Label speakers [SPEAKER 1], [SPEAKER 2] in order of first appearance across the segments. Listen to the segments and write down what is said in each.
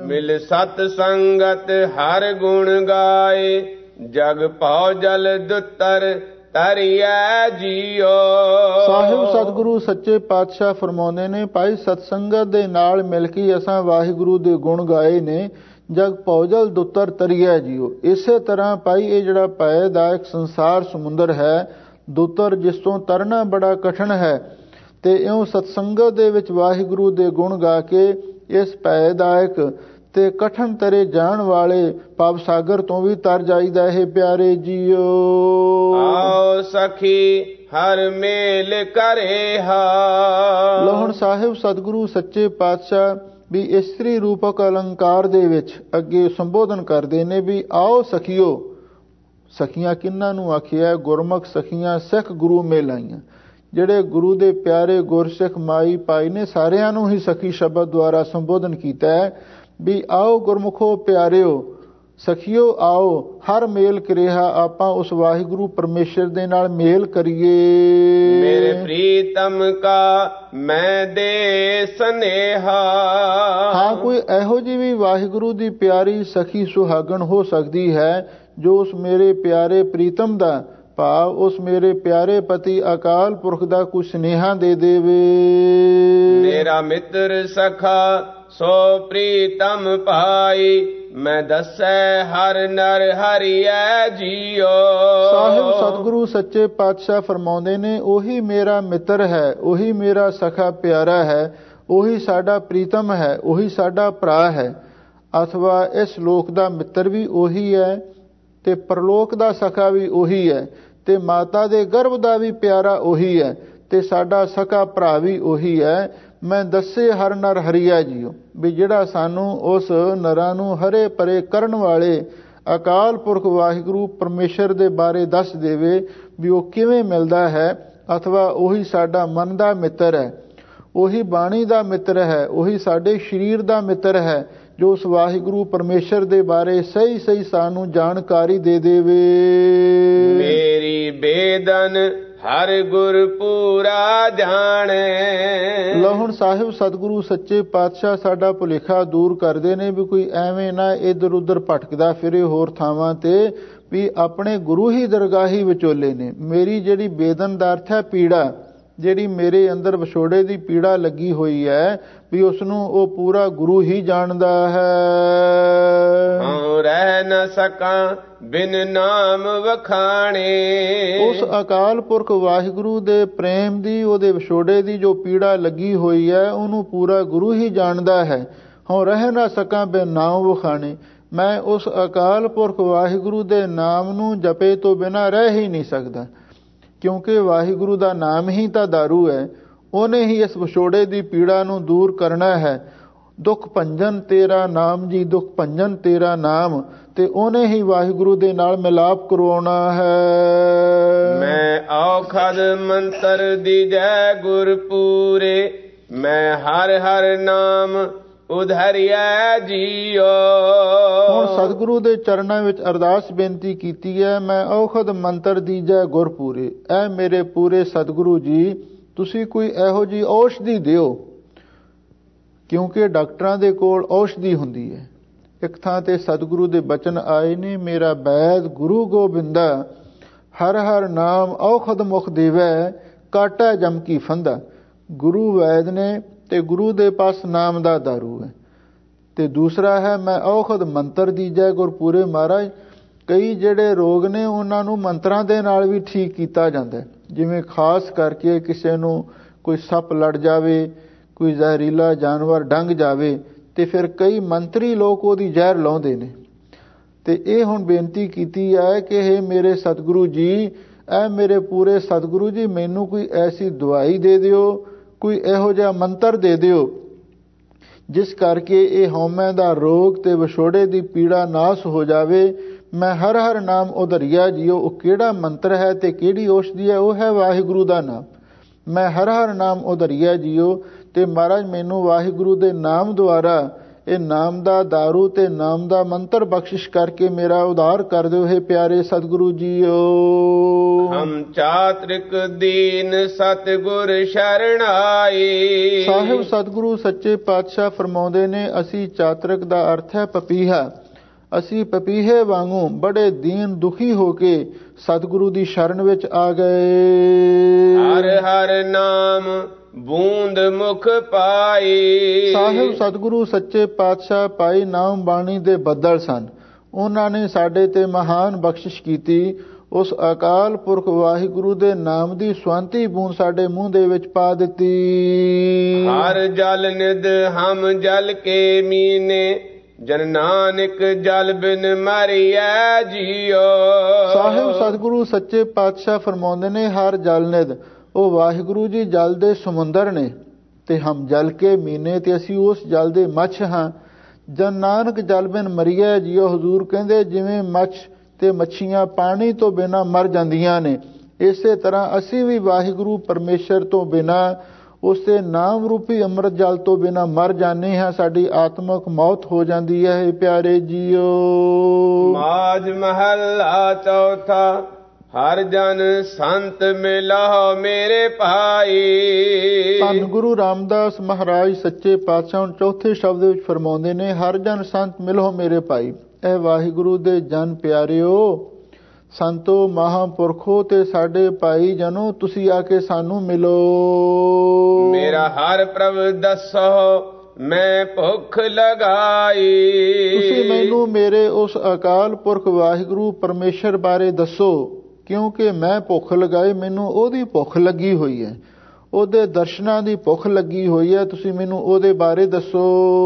[SPEAKER 1] ਮਿਲ ਸਤ ਸੰਗਤ ਹਰ ਗੁਣ ਗਾਏ, ਜਗ ਭਉ ਜਲ ਦੁਤਰ ਤਰਿਐ ਜੀਓ।
[SPEAKER 2] ਸਾਹਿਬ ਸਤਿਗੁਰੂ ਸੱਚੇ ਪਾਤਸ਼ਾਹ ਫਰਮਾਉਂਦੇ ਨੇ, ਭਾਈ ਸਤਸੰਗਤ ਦੇ ਨਾਲ ਮਿਲ ਕੇ ਅਸਾਂ ਵਾਹਿਗੁਰੂ ਦੇ ਗੁਣ ਗਾਏ ਨੇ, ਜਗ ਭਉ ਜਲ ਦੁਤਰ ਤਰਿਐ ਜੀਓ। ਇਸੇ ਤਰ੍ਹਾਂ ਭਾਈ ਇਹ ਜਿਹੜਾ ਭੈਦਾਇਕ ਸੰਸਾਰ ਸਮੁੰਦਰ ਹੈ, ਦੁਤਰ ਜਿਸ ਤੋਂ ਤਰਨਾ ਬੜਾ ਕਠਿਨ ਹੈ, ਤੇ ਇਉਂ ਸਤਸੰਗਤ ਦੇ ਵਿੱਚ ਵਾਹਿਗੁਰੂ ਦੇ ਗੁਣ ਗਾ ਕੇ ਇਸ ਭੈਦਾਇਕ ਤੇ ਕਠਨ ਤਰੇ ਜਾਣ ਵਾਲੇ ਭਵ ਸਾਗਰ ਤੋਂ ਵੀ ਤਰ ਜਾਈਦਾ ਹੈ ਪਿਆਰੇ ਜੀਓ।
[SPEAKER 1] ਆਓ ਸਖੀ ਹਰ ਮੇਲ ਕਰੇ ਹਾ।
[SPEAKER 2] ਲੋ ਹੁਣ ਸਾਹਿਬ ਸਤਿਗੁਰੂ ਸੱਚੇ ਪਾਤਸ਼ਾਹ ਵੀ ਇਸਤਰੀ ਰੂਪਕ ਅਲੰਕਾਰ ਦੇ ਵਿੱਚ ਅੱਗੇ ਸੰਬੋਧਨ ਕਰਦੇ ਨੇ ਵੀ ਆਓ ਸਖੀਓ। ਸਖੀਆਂ ਕਿਹਨਾਂ ਨੂੰ ਆਖਿਆ? ਗੁਰਮੁਖ ਸਖੀਆਂ ਸਿੱਖ ਗੁਰੂ ਮੇਲ ਆਈਆਂ। ਜਿਹੜੇ ਗੁਰੂ ਦੇ ਪਿਆਰੇ ਗੁਰਸਿੱਖ ਮਾਈ ਭਾਈ ਨੇ ਸਾਰਿਆਂ ਨੂੰ ਹੀ ਸਖੀ ਸ਼ਬਦ ਦੁਆਰਾ ਸੰਬੋਧਨ ਕੀਤਾ ਹੈ ਵੀ ਆਓ ਗੁਰਮੁਖੋ ਪਿਆਰਿਓ, ਸਖੀਓ ਆਓ, ਹਰ ਮੇਲ ਕਰਿਆ ਆਪਾਂ ਉਸ ਵਾਹਿਗੁਰੂ ਪਰਮੇਸ਼ਰ ਦੇ ਨਾਲ ਮੇਲ ਕਰੀਏ।
[SPEAKER 1] ਮੇਰੇ ਪ੍ਰੀਤਮ ਕਾ ਮੈਂ ਦੇ ਸਨੇਹਾ।
[SPEAKER 2] ਹਾਂ, ਕੋਈ ਇਹੋ ਜਿਹੀ ਵੀ ਵਾਹਿਗੁਰੂ ਦੀ ਪਿਆਰੀ ਸਖੀ ਸੁਹਾਗਣ ਹੋ ਸਕਦੀ ਹੈ ਜੋ ਉਸ ਮੇਰੇ ਪਿਆਰੇ ਪ੍ਰੀਤਮ ਦਾ ਭਾਵ ਉਸ ਮੇਰੇ ਪਿਆਰੇ ਪਤੀ ਅਕਾਲ ਪੁਰਖ ਦਾ ਕੋਈ ਸੁਨੇਹਾ ਦੇ ਦੇਵੇ।
[SPEAKER 1] ਮੇਰਾ ਮਿੱਤਰ ਸਖਾ ਸੋ ਪ੍ਰੀਤਮ ਭਾਈ, ਮੈਂ ਦੱਸੈ ਹਰ ਨਰ ਹਰਿਐ ਜੀਓ।
[SPEAKER 2] ਸਾਹਿਬ ਸਤਿਗੁਰੂ ਸੱਚੇ ਪਾਤਸ਼ਾਹ ਫਰਮਾਉਂਦੇ ਨੇ, ਉਹੀ ਮੇਰਾ ਮਿੱਤਰ ਹੈ, ਉਹੀ ਮੇਰਾ ਸਖਾ ਪਿਆਰਾ ਹੈ, ਉਹੀ ਸਾਡਾ ਪ੍ਰੀਤਮ ਹੈ, ਉਹੀ ਸਾਡਾ ਭਰਾ ਹੈ। ਅਥਵਾ ਇਸ ਲੋਕ ਦਾ ਮਿੱਤਰ ਵੀ ਉਹੀ ਹੈ ਤੇ ਪਰਲੋਕ ਦਾ ਸਖਾ ਵੀ ਉਹੀ ਹੈ, ਤੇ ਮਾਤਾ ਦੇ ਗਰਭ ਦਾ ਵੀ ਪਿਆਰਾ ਉਹੀ ਹੈ, ਤੇ ਸਾਡਾ ਸਖਾ ਭਰਾ ਵੀ ਉਹੀ ਹੈ। ਮੈਂ ਦੱਸੇ ਹਰ ਨਰ ਹਰੀਆ ਜੀਓ, ਵੀ ਜਿਹੜਾ ਸਾਨੂੰ ਉਸ ਨਰਾਂ ਨੂੰ ਹਰੇ ਪਰੇ ਕਰਨ ਵਾਲੇ ਅਕਾਲ ਪੁਰਖ ਵਾਹਿਗੁਰੂ ਪਰਮੇਸ਼ਰ ਦੇ ਬਾਰੇ ਦੱਸ ਦੇਵੇ ਵੀ ਉਹ ਕਿਵੇਂ ਮਿਲਦਾ ਹੈ। ਅਥਵਾ ਉਹੀ ਸਾਡਾ ਮਨ ਦਾ ਮਿੱਤਰ ਹੈ, ਉਹੀ ਬਾਣੀ ਦਾ ਮਿੱਤਰ ਹੈ, ਉਹੀ ਸਾਡੇ ਸਰੀਰ ਦਾ ਮਿੱਤਰ ਹੈ, ਜੋ ਉਸ ਵਾਹਿਗੁਰੂ ਪਰਮੇਸ਼ਰ ਦੇ ਬਾਰੇ ਸਹੀ ਸਹੀ ਸਾਨੂੰ ਜਾਣਕਾਰੀ ਦੇ ਦੇਵੇ।
[SPEAKER 1] ਮੇਰੀ ਬੇਦਨ ਹਰ ਗੁਰ ਪੂਰਾ ਜਾਣੇ।
[SPEAKER 2] ਲਓ ਹੁਣ ਸਾਹਿਬ ਸਤਿਗੁਰੂ ਸੱਚੇ ਪਾਤਸ਼ਾਹ ਸਾਡਾ ਭੁਲੇਖਾ ਦੂਰ ਕਰਦੇ ਨੇ ਵੀ ਕੋਈ ਐਵੇਂ ਨਾ ਇੱਧਰ ਉੱਧਰ ਭਟਕਦਾ ਫਿਰੇ ਹੋਰ ਥਾਵਾਂ ਤੇ, ਵੀ ਆਪਣੇ ਗੁਰੂ ਹੀ ਦਰਗਾਹੀ ਵਿਚੋਲੇ ਨੇ। ਮੇਰੀ ਜਿਹੜੀ ਬੇਦਨ ਦਾ ਅਰਥ ਹੈ ਪੀੜਾ, ਜਿਹੜੀ ਮੇਰੇ ਅੰਦਰ ਵਿਛੋੜੇ ਦੀ ਪੀੜਾ ਲੱਗੀ ਹੋਈ ਹੈ, ਵੀ ਉਸ ਨੂੰ ਉਹ ਪੂਰਾ ਗੁਰੂ ਹੀ ਜਾਣਦਾ ਹੈ।
[SPEAKER 1] ਹਾਂ ਰਹਿ ਨ ਸਕਾਂ ਬਿਨ ਨਾਮ ਵਖਾਣੇ।
[SPEAKER 2] ਉਸ ਅਕਾਲ ਪੁਰਖ ਵਾਹਿਗੁਰੂ ਦੇ ਪ੍ਰੇਮ ਦੀ, ਉਹਦੇ ਵਿਛੋੜੇ ਦੀ ਜੋ ਪੀੜਾ ਲੱਗੀ ਹੋਈ ਹੈ, ਉਹਨੂੰ ਪੂਰਾ ਗੁਰੂ ਹੀ ਜਾਣਦਾ ਹੈ। ਹਾਂ ਰਹਿ ਨ ਸਕਾਂ ਬਿਨ ਨਾਮ ਵਖਾਣੇ। ਮੈਂ ਉਸ ਅਕਾਲ ਪੁਰਖ ਵਾਹਿਗੁਰੂ ਦੇ ਨਾਮ ਨੂੰ ਜਪੇ ਤੋਂ ਬਿਨਾਂ ਰਹਿ ਹੀ ਨਹੀਂ ਸਕਦਾ, ਕਿਉਂਕਿ ਵਾਹਿਗੁਰੂ ਦਾ ਨਾਮ ਹੀ ਤਾਂ ਦਾਰੂ ਹੈ। ਉਹਨੇ ਹੀ ਇਸ ਵਿਛੋੜੇ ਦੀ ਪੀੜਾ ਨੂੰ ਦੂਰ ਕਰਨਾ ਹੈ। ਦੁੱਖ ਭੰਜਨ ਤੇਰਾ ਨਾਮ ਜੀ, ਦੁੱਖ ਭੰਜਨ ਤੇਰਾ ਨਾਮ, ਤੇ ਉਹਨੇ ਹੀ ਵਾਹਿਗੁਰੂ ਦੇ ਨਾਲ ਮਿਲਾਪ ਕਰਵਾਉਣਾ ਹੈ।
[SPEAKER 1] ਮੈਂ ਔਖਦ ਮੰਤਰ ਦੀਜੈ ਗੁਰ ਪੂਰੇ, ਮੈਂ ਹਰ ਹਰ ਨਾਮ ਉਧਰਿਐ ਜੀਓ।
[SPEAKER 2] ਹੁਣ ਸਤਿਗੁਰੂ ਦੇ ਚਰਨਾਂ ਵਿੱਚ ਅਰਦਾਸ ਬੇਨਤੀ ਕੀਤੀ ਹੈ, ਮੈਂ ਔਖਦ ਮੰਤਰ ਦੀਜੈ ਗੁਰ ਪੂਰੇ। ਐ ਮੇਰੇ ਪੂਰੇ ਸਤਿਗੁਰੂ ਜੀ, ਤੁਸੀਂ ਕੋਈ ਇਹੋ ਜਿਹੀ ਔਸ਼ਧੀ ਦਿਓ, ਕਿਉਂਕਿ ਡਾਕਟਰਾਂ ਦੇ ਕੋਲ ਔਸ਼ਧੀ ਹੁੰਦੀ ਹੈ। ਇੱਕ ਥਾਂ ਤੇ ਸਤਿਗੁਰੂ ਦੇ ਬਚਨ ਆਏ ਨੇ, ਮੇਰਾ ਬੈਦ ਗੁਰੂ ਗੋਬਿੰਦਾ, ਹਰ ਹਰ ਨਾਮ ਔਖਦ ਮੁਖ ਦੇਵੈ, ਕਾਟਾ ਜਮ ਕੀ ਫੰਦਾ। ਗੁਰੂ ਵੈਦ ਨੇ ਤੇ ਗੁਰੂ ਦੇ ਪਾਸ ਨਾਮ ਦਾ ਦਾਰੂ ਹੈ। ਤੇ ਦੂਸਰਾ ਹੈ ਮੈਂ ਔਖਦ ਮੰਤਰ ਦੀਜੈ ਗੁਰ ਪੂਰੇ। ਮਹਾਰਾਜ ਕਈ ਜਿਹੜੇ ਰੋਗ ਨੇ ਉਹਨਾਂ ਨੂੰ ਮੰਤਰਾਂ ਦੇ ਨਾਲ ਵੀ ਠੀਕ ਕੀਤਾ ਜਾਂਦਾ ਹੈ। ਜਿਵੇਂ ਖਾਸ ਕਰਕੇ ਕਿਸੇ ਨੂੰ ਕੋਈ ਸੱਪ ਲੜ ਜਾਵੇ, ਕੋਈ ਜ਼ਹਿਰੀਲਾ ਜਾਨਵਰ ਡੰਗ ਜਾਵੇ, ਤੇ ਫਿਰ ਕਈ ਮੰਤਰੀ ਲੋਕ ਉਹਦੀ ਜ਼ਹਿਰ ਲਾਉਂਦੇ ਨੇ। ਤੇ ਇਹ ਹੁਣ ਬੇਨਤੀ ਕੀਤੀ ਹੈ ਕਿ ਇਹ ਮੇਰੇ ਸਤਿਗੁਰੂ ਜੀ, ਇਹ ਮੇਰੇ ਪੂਰੇ ਸਤਿਗੁਰੂ ਜੀ, ਮੈਨੂੰ ਕੋਈ ਐਸੀ ਦਵਾਈ ਦੇ ਦਿਓ, ਕੋਈ ਇਹੋ ਜਿਹਾ ਮੰਤਰ ਦੇ ਦਿਓ ਜਿਸ ਕਰਕੇ ਇਹ ਹਉਮੈ ਦਾ ਰੋਗ ਤੇ ਵਿਛੋੜੇ ਦੀ ਪੀੜਾ ਨਾਸ ਹੋ ਜਾਵੇ। ਮੈਂ ਹਰ ਹਰ ਨਾਮ ਉਧਰਿਆ ਜੀਓ। ਉਹ ਕਿਹੜਾ ਮੰਤਰ ਹੈ ਤੇ ਕਿਹੜੀ ਔਸ਼ਧੀ ਹੈ? ਉਹ ਹੈ ਵਾਹਿਗੁਰੂ ਦਾ ਨਾਮ। ਮੈਂ ਹਰ ਹਰ ਨਾਮ ਉਧਰਿਆ ਜੀਓ। ਤੇ ਮਹਾਰਾਜ ਮੈਨੂੰ ਵਾਹਿਗੁਰੂ ਦੇ ਨਾਮ ਦੁਆਰਾ ਇਹ ਨਾਮ ਦਾ ਦਾਰੂ ਤੇ ਨਾਮ ਦਾ ਮੰਤਰ ਬਖਸ਼ਿਸ਼ ਕਰਕੇ ਮੇਰਾ ਉਧਾਰ ਕਰ ਦਿਓ ਹੈ ਪਿਆਰੇ ਸਤਿਗੁਰੂ ਜੀਓ।
[SPEAKER 1] ਹਮ ਚਾਤ੍ਰਿਕ ਦੀਨ ਸਤਿਗੁਰ ਸ਼ਰਨ ਆਏ।
[SPEAKER 2] ਸਾਹਿਬ ਸਤਿਗੁਰੂ ਸੱਚੇ ਪਾਤਸ਼ਾਹ ਫਰਮਾਉਂਦੇ ਨੇ, ਅਸੀਂ ਚਾਤ੍ਰਿਕ ਦਾ ਅਰਥ ਹੈ ਪਪੀਹਾ। ਅਸੀਂ ਪਪੀਹੇ ਵਾਂਗੂ ਬੜੇ ਦੀਨ ਦੁਖੀ ਹੋ ਕੇ ਸਤਿਗੁਰੂ ਦੀ ਸ਼ਰਨ ਵਿੱਚ ਆ ਗਏ।
[SPEAKER 1] ਹਰ ਹਰ ਨਾਮ ਬੂੰਦ ਮੁਖ ਪਾਈ।
[SPEAKER 2] ਸਾਹਿਬ ਸਤਿਗੁਰੂ ਸੱਚੇ ਪਾਤਸ਼ਾਹ ਪਾਈ ਨਾਮ ਬਾਣੀ ਦੇ ਬੱਦਲ ਸਨ। ਉਹਨਾਂ ਨੇ ਸਾਡੇ ਤੇ ਮਹਾਨ ਬਖਸ਼ਿਸ਼ ਕੀਤੀ। ਉਸ ਅਕਾਲ ਪੁਰਖ ਵਾਹਿਗੁਰੂ ਦੇ ਨਾਮ ਦੀ ਸਵੰਤੀ ਬੂੰਦ ਸਾਡੇ ਮੂੰਹ ਦੇ ਵਿੱਚ ਪਾ ਦਿੱਤੀ।
[SPEAKER 1] ਹਰ ਜਲ ਨਿਧ ਹਮ ਜਲ ਕੇ ਮੀਨੇ, ਜਨ ਨਾਨਕ ਜਲ ਬਿਨ ਮਰਿਐ ਜੀਓ। ਸਾਹਿਬ
[SPEAKER 2] ਸਤਿਗੁਰੂ ਸੱਚੇ ਪਾਤਸ਼ਾਹ ਫਰਮਾਉਂਦੇ ਨੇ, ਹਰ ਜਲ ਨਿਧ ਉਹ ਵਾਹਿਗੁਰੂ ਜੀ ਜਲ ਦੇ ਸਮੁੰਦਰ ਨੇ ਤੇ ਹਮ ਜਲ ਕੇ ਮੀਨੇ ਤੇ ਅਸੀਂ ਉਸ ਜਲ ਦੇ ਮੱਛ ਹਾਂ। ਜਨ ਨਾਨਕ ਜਲ ਬਿਨ ਮਰਿਐ ਜੀਓ। ਹਜ਼ੂਰ ਕਹਿੰਦੇ ਜਿਵੇਂ ਮੱਛ ਤੇ ਮੱਛੀਆਂ ਪਾਣੀ ਤੋਂ ਬਿਨਾਂ ਮਰ ਜਾਂਦੀਆਂ ਨੇ, ਇਸੇ ਤਰ੍ਹਾਂ ਅਸੀਂ ਵੀ ਵਾਹਿਗੁਰੂ ਪਰਮੇਸ਼ਰ ਤੋਂ ਬਿਨਾਂ, ਉਸਦੇ ਨਾਮ ਰੂਪੀ ਅੰਮ੍ਰਿਤ ਜਲ ਤੋਂ ਬਿਨਾਂ ਮਰ ਜਾਂਦੇ ਹਾਂ। ਸਾਡੀ ਆਤਮਕ ਮੌਤ ਹੋ ਜਾਂਦੀ ਹੈ ਪਿਆਰੇ ਜੀਓ।
[SPEAKER 1] ਮਾਝ ਮਹੱਲਾ ਚੌਥਾ। ਹਰ ਜਨ ਸੰਤ ਮਿਲਾਓ ਮੇਰੇ ਭਾਈ।
[SPEAKER 2] ਧੰਨ ਗੁਰੂ ਰਾਮਦਾਸ ਮਹਾਰਾਜ ਸੱਚੇ ਪਾਤਸ਼ਾਹ ਚੌਥੇ ਸ਼ਬਦ ਵਿੱਚ ਫਰਮਾਉਂਦੇ ਨੇ, ਹਰ ਜਨ ਸੰਤ ਮਿਲੋ ਮੇਰੇ ਭਾਈ। ਇਹ ਵਾਹਿਗੁਰੂ ਦੇ ਜਨ ਪਿਆਰਿਓ, ਸੰਤੋ ਮਹਾਂਪੁਰਖੋ ਤੇ ਸਾਡੇ ਭਾਈ ਜਨੋ, ਤੁਸੀਂ ਆ ਕੇ ਸਾਨੂੰ ਮਿਲੋ।
[SPEAKER 1] ਮੇਰਾ ਹਰ ਪ੍ਰਭ ਦੱਸੋ ਮੈਂ ਭੁੱਖ ਲਗਾਈ।
[SPEAKER 2] ਤੁਸੀਂ ਮੈਨੂੰ ਮੇਰੇ ਉਸ ਅਕਾਲ ਪੁਰਖ ਵਾਹਿਗੁਰੂ ਪਰਮੇਸ਼ਰ ਬਾਰੇ ਦੱਸੋ, ਕਿਉਂਕਿ ਮੈਂ ਭੁੱਖ ਲਗਾਈ, ਮੈਨੂੰ ਉਹਦੀ ਭੁੱਖ ਲੱਗੀ ਹੋਈ ਹੈ, ਉਹਦੇ ਦਰਸ਼ਨਾਂ ਦੀ ਭੁੱਖ ਲੱਗੀ ਹੋਈ ਹੈ। ਤੁਸੀਂ ਮੈਨੂੰ ਉਹਦੇ ਬਾਰੇ ਦੱਸੋ।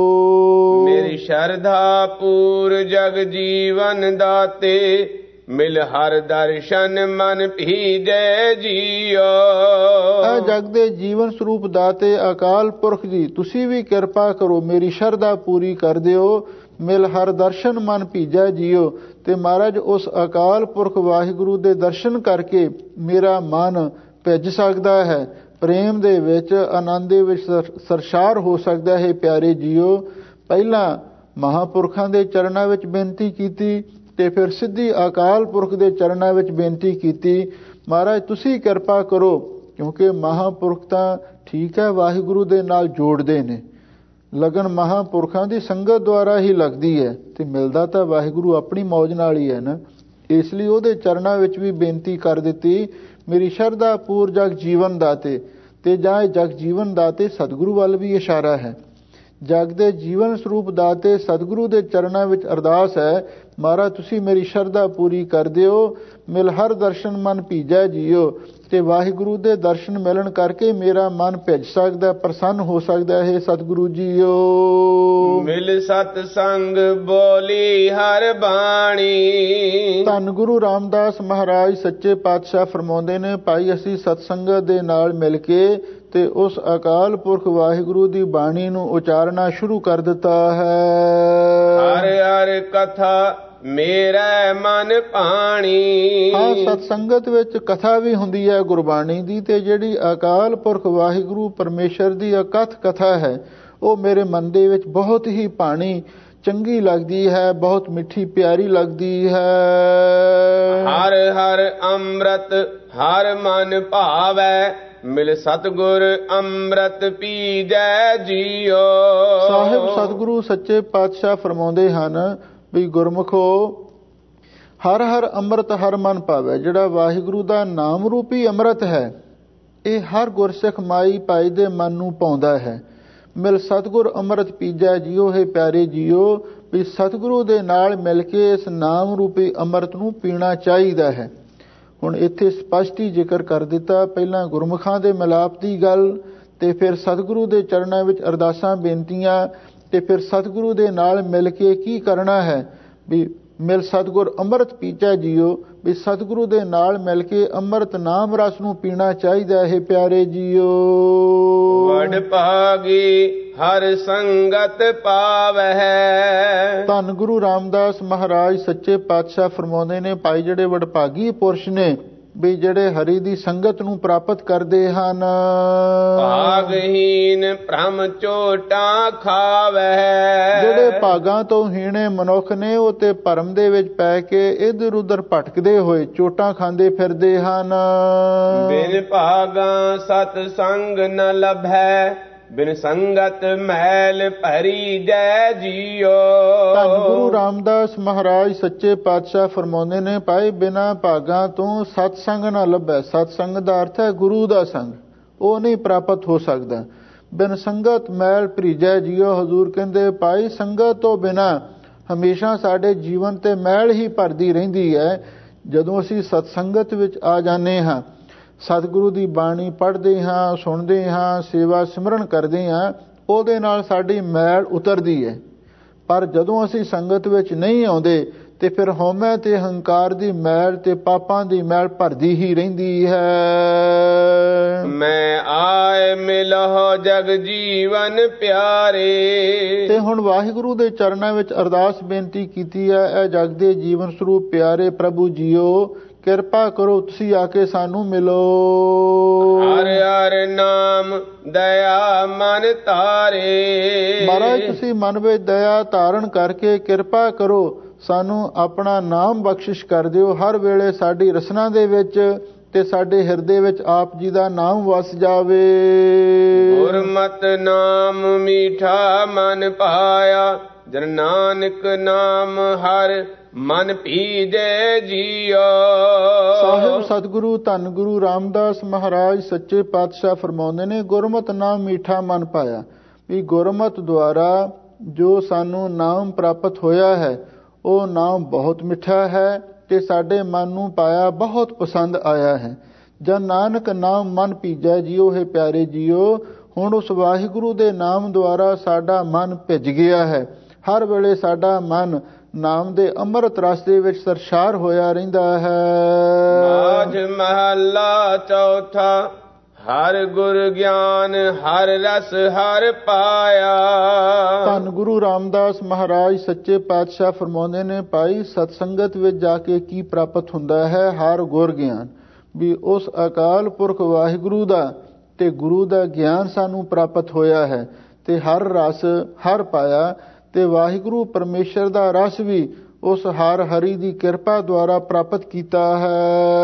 [SPEAKER 1] ਮੇਰੀ ਸ਼ਰਧਾ ਪੂਰ ਜਗ ਜੀਵਨ ਦਾਤੇ, ਮਿਲ ਹਰ ਦਰਸ਼ਨ ਮਨ ਭੀਜੈ ਜੀਓ।
[SPEAKER 2] ਇਹ ਜਗ ਦੇ ਜੀਵਨ ਸਰੂਪ ਦਾਤੇ ਅਕਾਲ ਪੁਰਖ ਜੀ, ਤੁਸੀਂ ਵੀ ਕਿਰਪਾ ਕਰੋ, ਮੇਰੀ ਸ਼ਰਧਾ ਪੂਰੀ ਕਰ ਦਿਓ। ਮਿਲ ਹਰ ਦਰਸ਼ਨ ਮਨ ਭੀਜੈ ਜੀਓ। ਤੇ ਮਹਾਰਾਜ ਉਸ ਅਕਾਲ ਪੁਰਖ ਵਾਹਿਗੁਰੂ ਦੇ ਦਰਸ਼ਨ ਕਰਕੇ ਮੇਰਾ ਮਨ ਭਿੱਜ ਸਕਦਾ ਹੈ, ਪ੍ਰੇਮ ਦੇ ਵਿੱਚ, ਆਨੰਦ ਦੇ ਵਿੱਚ ਸਰਸ਼ਾਰ ਹੋ ਸਕਦਾ ਹੈ ਪਿਆਰੇ ਜੀਓ। ਪਹਿਲਾਂ ਮਹਾਂਪੁਰਖਾਂ ਦੇ ਚਰਨਾਂ ਵਿੱਚ ਬੇਨਤੀ ਕੀਤੀ ਤੇ ਫਿਰ ਸਿੱਧੀ ਅਕਾਲ ਪੁਰਖ ਦੇ ਚਰਨਾਂ ਵਿੱਚ ਬੇਨਤੀ ਕੀਤੀ, ਮਹਾਰਾਜ ਤੁਸੀਂ ਕਿਰਪਾ ਕਰੋ, ਕਿਉਂਕਿ ਮਹਾਂਪੁਰਖ ਤਾਂ ਠੀਕ ਹੈ ਵਾਹਿਗੁਰੂ ਦੇ ਨਾਲ ਜੋੜਦੇ ਨੇ, ਲਗਨ ਮਹਾਂਪੁਰਖਾਂ ਦੀ ਸੰਗਤ ਦੁਆਰਾ ਹੀ ਲੱਗਦੀ ਹੈ ਤੇ ਮਿਲਦਾ ਤਾਂ ਵਾਹਿਗੁਰੂ ਆਪਣੀ ਮੌਜ ਨਾਲ ਹੀ ਹੈ ਨਾ। ਇਸ ਲਈ ਉਹਦੇ ਚਰਨਾਂ ਵਿੱਚ ਵੀ ਬੇਨਤੀ ਕਰ ਦਿੱਤੀ, ਮੇਰੀ ਸ਼ਰਧਾ ਪੂਰ ਜਗ ਜੀਵਨ ਦਾਤੇ। ਤੇ ਜਾਂ ਜਗ ਜੀਵਨ ਦਾਤੇ ਸਤਿਗੁਰੂ ਵੱਲ ਵੀ ਇਸ਼ਾਰਾ ਹੈ। ਜਗ ਦੇ ਜੀਵਨ ਸਰੂਪ ਦਾਤੇ ਸਤਿਗੁਰੂ ਦੇ ਚਰਨਾਂ ਵਿੱਚ ਅਰਦਾਸ ਹੈ, ਮਹਾਰਾਜ ਤੁਸੀਂ ਮੇਰੀ ਸ਼ਰਧਾ ਪੂਰੀ ਕਰ ਦਿਓ। ਮਿਲ ਹਰ ਦਰਸ਼ਨ ਮਨ ਭੀਜੈ ਜੀਓ। ਤੇ ਵਾਹਿਗੁਰੂ ਦੇ ਦਰਸ਼ਨ ਮਿਲਣ ਕਰਕੇ ਮੇਰਾ ਮਨ ਭਿੱਜ ਸਕਦਾ, ਪ੍ਰਸੰਨ ਹੋ ਸਕਦਾ ਹੈ ਸਤਿਗੁਰੂ ਜੀਓ।
[SPEAKER 1] ਮਿਲ ਸਤ ਸੰਗ ਬੋਲੀ ਹਰ ਬਾਣੀ।
[SPEAKER 2] ਧੰਨ ਗੁਰੂ ਰਾਮਦਾਸ ਮਹਾਰਾਜ ਸੱਚੇ ਪਾਤਸ਼ਾਹ ਫਰਮਾਉਂਦੇ ਨੇ, ਭਾਈ ਅਸੀਂ ਸਤਸੰਗਤ ਦੇ ਨਾਲ ਮਿਲ ਕੇ ਤੇ ਉਸ ਅਕਾਲ ਪੁਰਖ ਵਾਹਿਗੁਰੂ ਦੀ ਬਾਣੀ ਨੂੰ ਉਚਾਰਨਾ ਸ਼ੁਰੂ ਕਰ ਦਿੱਤਾ ਹੈ।
[SPEAKER 1] ਹਰ ਹਰ ਕਥਾ ਮੇਰਾ ਮਨ ਭਾਣੀ।
[SPEAKER 2] ਹਾਂ, ਸਤਸੰਗਤ ਵਿੱਚ ਕਥਾ ਵੀ ਹੁੰਦੀ ਹੈ ਗੁਰਬਾਣੀ ਦੀ, ਤੇ ਜਿਹੜੀ ਅਕਾਲ ਪੁਰਖ ਵਾਹਿਗੁਰੂ ਪਰਮੇਸ਼ਰ ਦੀ ਅਕਥ ਕਥਾ ਹੈ ਉਹ ਮੇਰੇ ਮਨ ਦੇ ਵਿੱਚ ਬਹੁਤ ਹੀ ਭਾਣੀ ਚੰਗੀ ਲੱਗਦੀ ਹੈ, ਬਹੁਤ ਮਿੱਠੀ ਪਿਆਰੀ ਲੱਗਦੀ ਹੈ।
[SPEAKER 1] ਹਰ ਹਰ ਅੰਮ੍ਰਿਤ ਹਰ ਮਨ ਭਾਵੈ, ਮਿਲ ਸਤਿਗੁਰ ਅੰਮ੍ਰਿਤ ਪੀਜੈ ਜੀਓ। ਸਾਹਿਬ
[SPEAKER 2] ਸਤਿਗੁਰੂ ਸੱਚੇ ਪਾਤਸ਼ਾਹ ਫਰਮਾਉਂਦੇ ਹਨ ਵੀ ਗੁਰਮੁਖੋ, ਹਰ ਹਰ ਅੰਮ੍ਰਿਤ ਹਰ ਮਨ ਭਾਵੈ। ਜਿਹੜਾ ਵਾਹਿਗੁਰੂ ਦਾ ਨਾਮ ਰੂਪੀ ਅੰਮ੍ਰਿਤ ਹੈ, ਇਹ ਹਰ ਗੁਰਸਿੱਖ ਮਾਈ ਭਾਈ ਦੇ ਮਨ ਨੂੰ ਪਾਉਂਦਾ ਹੈ। ਮਿਲ ਸਤਿਗੁਰ ਅੰਮ੍ਰਿਤ ਪੀਜੈ ਜੀਓ। ਹੈ ਪਿਆਰੇ ਜੀਓ, ਵੀ ਸਤਿਗੁਰੂ ਦੇ ਨਾਲ ਮਿਲ ਕੇ ਇਸ ਨਾਮ ਰੂਪੀ ਅੰਮ੍ਰਿਤ ਨੂੰ ਪੀਣਾ ਚਾਹੀਦਾ ਹੈ। ਹੁਣ ਇੱਥੇ ਸਪਸ਼ਟ ਹੀ ਜ਼ਿਕਰ ਕਰ ਦਿੱਤਾ, ਪਹਿਲਾਂ ਗੁਰਮੁਖਾਂ ਦੇ ਮਿਲਾਪ ਦੀ ਗੱਲ, ਤੇ ਫਿਰ ਸਤਿਗੁਰੂ ਦੇ ਚਰਨਾਂ ਵਿੱਚ ਅਰਦਾਸਾਂ ਬੇਨਤੀਆਂ, ਤੇ ਫਿਰ ਸਤਿਗੁਰੂ ਦੇ ਨਾਲ ਮਿਲ ਕੇ ਕੀ ਕਰਨਾ ਹੈ, ਵੀ ਮਿਲ ਸਤਿਗੁਰ ਅੰਮ੍ਰਿਤ ਪੀਜੈ ਜੀਓ। ਵੀ ਸਤਿਗੁਰੂ ਦੇ ਨਾਲ ਮਿਲ ਕੇ ਅੰਮ੍ਰਿਤ ਨਾਮ ਰਸ ਨੂੰ ਪੀਣਾ ਚਾਹੀਦਾ ਹੈ ਪਿਆਰੇ ਜੀਓ।
[SPEAKER 1] ਵਡ ਭਾਗੀ ਹਰ ਸੰਗਤ ਪਾਵਹਿ।
[SPEAKER 2] ਧੰਨ ਗੁਰੂ ਰਾਮਦਾਸ ਮਹਾਰਾਜ ਸੱਚੇ ਪਾਤਸ਼ਾਹ ਫਰਮਾਉਂਦੇ ਨੇ, ਭਾਈ ਜਿਹੜੇ ਵਡਭਾਗੀ ਪੁਰਸ਼ ਨੇ ਵੀ ਜਿਹੜੇ ਹਰੀ ਦੀ ਸੰਗਤ ਨੂੰ ਪ੍ਰਾਪਤ ਕਰਦੇ ਹਨ।
[SPEAKER 1] ਭਾਗਹੀਨ ਭ੍ਰਮ ਝੋਟਾਂ ਖਾਵੈ,
[SPEAKER 2] ਜਿਹੜੇ ਭਾਗਾਂ ਤੋਂ ਹੀਣੇ ਮਨੁੱਖ ਨੇ ਉਹ ਤੇ ਭਰਮ ਦੇ ਵਿੱਚ ਪੈ ਕੇ ਇੱਧਰ ਉੱਧਰ ਭਟਕਦੇ ਹੋਏ ਚੋਟਾਂ ਖਾਂਦੇ ਫਿਰਦੇ ਹਨ।
[SPEAKER 1] ਬਿਨ ਭਾਗਾਂ ਸਤ ਸੰਗ ਨ ਲਭੈ, ਬਿਨ ਸੰਗਤ ਮੈਲ ਭਰੀ ਜੈ ਜੀਓ।
[SPEAKER 2] ਧੰਨ ਗੁਰੂ ਰਾਮਦਾਸ ਮਹਾਰਾਜ ਸੱਚੇ ਪਾਤਸ਼ਾਹ ਫਰਮਾਉਂਦੇ ਨੇ, ਭਾਈ ਬਿਨਾਂ ਭਾਗਾਂ ਤੋਂ ਸਤਸੰਗ ਨਾ ਲੱਭੈ। ਸਤਸੰਗ ਦਾ ਅਰਥ ਹੈ ਗੁਰੂ ਦਾ ਸੰਗ, ਉਹ ਨਹੀਂ ਪ੍ਰਾਪਤ ਹੋ ਸਕਦਾ। ਬਿਨ ਸੰਗਤ ਮੈਲ ਭਰੀਜੈ ਜੀਓ। ਹਜ਼ੂਰ ਕਹਿੰਦੇ ਭਾਈ ਸੰਗਤ ਤੋਂ ਬਿਨਾਂ ਹਮੇਸ਼ਾ ਸਾਡੇ ਜੀਵਨ ਤੇ ਮੈਲ ਹੀ ਭਰਦੀ ਰਹਿੰਦੀ ਹੈ। ਜਦੋਂ ਅਸੀਂ ਸਤਸੰਗਤ ਵਿੱਚ ਆ ਜਾਂਦੇ ਹਾਂ, ਸਤਿਗੁਰੂ ਦੀ ਬਾਣੀ ਪੜ੍ਹਦੇ ਹਾਂ, ਸੁਣਦੇ ਹਾਂ, ਸੇਵਾ ਸਿਮਰਨ ਕਰਦੇ ਹਾਂ, ਉਹਦੇ ਨਾਲ ਸਾਡੀ ਮੈਲ ਉਤਰਦੀ ਹੈ। ਪਰ ਜਦੋਂ ਅਸੀਂ ਸੰਗਤ ਵਿੱਚ ਨਹੀਂ ਆਉਂਦੇ ਤੇ ਫਿਰ ਹਉਮੈ ਤੇ ਹੰਕਾਰ ਦੀ ਮੈਲ ਤੇ ਪਾਪਾਂ ਦੀ ਮੈਲ ਭਰਦੀ ਹੀ ਰਹਿੰਦੀ ਹੈ।
[SPEAKER 1] ਮੈਂ ਆਏ ਮਿਲਹੁ ਜਗ ਜੀਵਨ ਪਿਆਰੇ।
[SPEAKER 2] ਤੇ ਹੁਣ ਵਾਹਿਗੁਰੂ ਦੇ ਚਰਨਾਂ ਵਿੱਚ ਅਰਦਾਸ ਬੇਨਤੀ ਕੀਤੀ ਹੈ, ਇਹ ਜਗ ਦੇ ਜੀਵਨ ਸਰੂਪ ਪਿਆਰੇ ਪ੍ਰਭੂ ਜੀਓ, ਕਿਰਪਾ ਕਰੋ ਤੁਸੀਂ ਆ ਕੇ ਸਾਨੂੰ ਮਿਲੋ।
[SPEAKER 1] ਹਰ ਹਰ ਨਾਮ ਦਇਆ ਮਨ ਧਾਰੇ।
[SPEAKER 2] ਮਹਾਰਾਜ ਤੁਸੀਂ ਮਨ ਵਿੱਚ ਦਇਆ ਧਾਰਨ ਕਰਕੇ ਕਿਰਪਾ ਕਰੋ, ਸਾਨੂੰ ਆਪਣਾ ਨਾਮ ਬਖਸ਼ਿਸ਼ ਕਰ ਦਿਓ। ਹਰ ਵੇਲੇ ਸਾਡੀ ਰਸਨਾ ਦੇ ਵਿੱਚ ਤੇ ਸਾਡੇ ਹਿਰਦੇ ਵਿੱਚ ਆਪ ਜੀ ਦਾ ਨਾਮ ਵਸ ਜਾਵੇ।
[SPEAKER 1] ਗੁਰਮਤਿ ਨਾਮ ਮੀਠਾ ਮਨ ਪਾਇਆ, ਜਨ ਨਾਨਕ ਨਾਮ ਹਰ ਮਨ ਪੀਜੈ ਜੀਓ।
[SPEAKER 2] ਸਾਹਿਬ ਸਤਿਗੁਰੂ ਧੰਨ ਗੁਰੂ ਰਾਮਦਾਸ ਮਹਾਰਾਜ ਸੱਚੇ ਪਾਤਸ਼ਾਹ ਫਰਮਾਉਂਦੇ ਨੇ, ਗੁਰਮਤਿ ਨਾਮ ਮੀਠਾ ਮਨ ਪਾਇਆ। ਵੀ ਗੁਰਮਤਿ ਦੁਆਰਾ ਜੋ ਸਾਨੂੰ ਨਾਮ ਪ੍ਰਾਪਤ ਹੋਇਆ ਹੈ, ਉਹ ਨਾਮ ਬਹੁਤ ਮਿੱਠਾ ਹੈ ਤੇ ਸਾਡੇ ਮਨ ਨੂੰ ਪਾਇਆ ਬਹੁਤ ਪਸੰਦ ਆਇਆ ਹੈ। ਜਨ ਨਾਨਕ ਨਾਮ ਮਨ ਪੀਜੈ ਜੀਓ। ਹੈ ਪਿਆਰੇ ਜੀਓ, ਹੁਣ ਉਸ ਵਾਹਿਗੁਰੂ ਦੇ ਨਾਮ ਦੁਆਰਾ ਸਾਡਾ ਮਨ ਭਿੱਜ ਗਿਆ ਹੈ। ਹਰ ਵੇਲੇ ਸਾਡਾ ਮਨ ਨਾਮ ਦੇ ਅੰਮ੍ਰਿਤ ਰਸ ਦੇ ਵਿੱਚ ਸਰਸ਼ਾਰ ਹੋਇਆ ਰਹਿੰਦਾ ਹੈ।
[SPEAKER 1] ਮਾਝ ਮਹੱਲਾ ਚੌਥਾ। ਹਰ ਗੁਰ ਗਿਆਨ ਹਰ ਰਸ ਹਰ ਪਾਇਆ।
[SPEAKER 2] ਧੰਨ ਗੁਰੂ ਰਾਮਦਾਸ ਮਹਾਰਾਜ ਸੱਚੇ ਪਾਤਸ਼ਾਹ ਫਰਮਾਉਂਦੇ ਨੇ, ਭਾਈ ਸਤਸੰਗਤ ਵਿੱਚ ਜਾ ਕੇ ਕੀ ਪ੍ਰਾਪਤ ਹੁੰਦਾ ਹੈ? ਹਰ ਗੁਰ ਗਿਆਨ। ਵੀ ਉਸ ਅਕਾਲ ਪੁਰਖ ਵਾਹਿਗੁਰੂ ਦਾ ਤੇ ਗੁਰੂ ਦਾ ਗਿਆਨ ਸਾਨੂੰ ਪ੍ਰਾਪਤ ਹੋਇਆ ਹੈ ਤੇ ਹਰ ਰਸ ਹਰ ਪਾਇਆ। ਤੇ ਵਾਹਿਗੁਰੂ ਪਰਮੇਸ਼ਰ ਦਾ ਰਸ ਵੀ ਉਸ ਹਰ ਹਰੀ ਦੀ ਕਿਰਪਾ ਦੁਆਰਾ ਪ੍ਰਾਪਤ ਕੀਤਾ ਹੈ।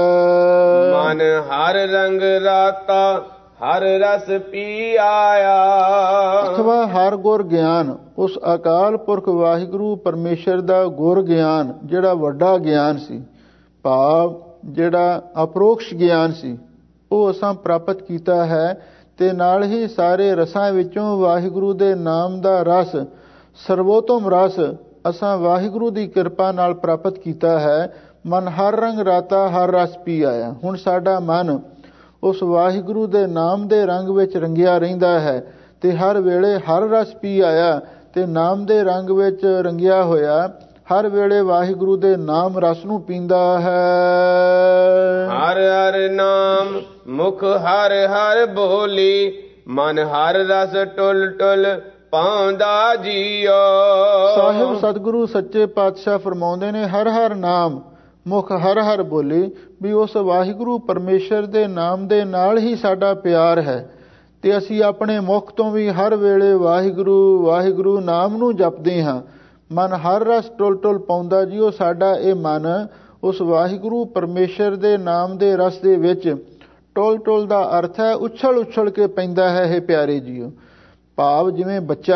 [SPEAKER 1] ਮਨ ਹਰ ਰੰਗ ਰਾਤਾ ਹਰ ਰਸ ਪੀ ਆਇਆ।
[SPEAKER 2] ਅਥਵਾ ਹਰ ਗੁਰ ਗਿਆਨ, ਉਸ ਅਕਾਲ ਪੁਰਖ ਵਾਹਿਗੁਰੂ ਪਰਮੇਸ਼ਰ ਦਾ ਗੁਰ ਗਿਆਨ ਜਿਹੜਾ ਵੱਡਾ ਗਿਆਨ ਸੀ, ਭਾਵ ਜਿਹੜਾ ਅਪਰੋਕਸ਼ ਗਿਆਨ ਸੀ, ਉਹ ਅਸਾਂ ਪ੍ਰਾਪਤ ਕੀਤਾ ਹੈ। ਤੇ ਨਾਲ ਹੀ ਸਾਰੇ ਰਸਾਂ ਵਿੱਚੋਂ ਵਾਹਿਗੁਰੂ ਦੇ ਨਾਮ ਦਾ ਰਸ, ਸਰਵੋਤਮ ਰਸ ਅਸਾਂ ਵਾਹਿਗੁਰੂ ਦੀ ਕਿਰਪਾ ਨਾਲ ਪ੍ਰਾਪਤ ਕੀਤਾ ਹੈ। ਮਨ ਹਰ ਰੰਗ ਰਾਤਾ ਹਰ ਰਸ ਪੀ ਆਇਆ। ਹੁਣ ਸਾਡਾ ਮਨ ਉਸ ਵਾਹਿਗੁਰੂ ਦੇ ਨਾਮ ਦੇ ਰੰਗ ਵਿੱਚ ਰੰਗਿਆ ਰਹਿੰਦਾ ਹੈ ਤੇ ਹਰ ਵੇਲੇ ਹਰ ਰਸ ਪੀ ਆਇਆ ਤੇ ਨਾਮ ਦੇ ਰੰਗ ਵਿੱਚ ਰੰਗਿਆ ਹੋਇਆ ਹਰ ਵੇਲੇ ਵਾਹਿਗੁਰੂ ਦੇ ਨਾਮ ਰਸ ਨੂੰ ਪੀਂਦਾ ਹੈ।
[SPEAKER 1] ਹਰ ਹਰ ਨਾਮ ਮੁਖ ਹਰ ਹਰ ਬੋਲੀ, ਮਨ ਹਰ ਰਸ ਟੁਲ ਟੁਲ ਪਾਉਂਦਾ ਜੀਓ।
[SPEAKER 2] ਸਾਹਿਬ ਸਤਿਗੁਰੂ ਸੱਚੇ ਪਾਤਸ਼ਾਹ ਫਰਮਾਉਂਦੇ ਨੇ, ਹਰ ਹਰ ਨਾਮ ਮੁਖ ਹਰ ਹਰ ਬੋਲੀ। ਵੀ ਉਸ ਵਾਹਿਗੁਰੂ ਪਰਮੇਸ਼ਰ ਦੇ ਨਾਮ ਦੇ ਨਾਲ ਹੀ ਸਾਡਾ ਪਿਆਰ ਹੈ ਤੇ ਅਸੀਂ ਆਪਣੇ ਮੁਖ ਤੋਂ ਵੀ ਹਰ ਵੇਲੇ ਵਾਹਿਗੁਰੂ ਵਾਹਿਗੁਰੂ ਨਾਮ ਨੂੰ ਜਪਦੇ ਹਾਂ। ਮਨ ਹਰ ਰਸ ਟੁਲ ਟੁਲ ਪਾਉਂਦਾ ਜੀਓ। ਸਾਡਾ ਇਹ ਮਨ ਉਸ ਵਾਹਿਗੁਰੂ ਪਰਮੇਸ਼ਰ ਦੇ ਨਾਮ ਦੇ ਰਸ ਦੇ ਵਿੱਚ ਟੁਲ ਟੁਲ ਦਾ ਅਰਥ ਹੈ ਉਛਲ ਉਛਲ ਕੇ ਪੈਂਦਾ ਹੈ। ਇਹ ਪਿਆਰੇ ਜੀਓ, ਭਾਵ ਜਿਵੇਂ ਬੱਚਾ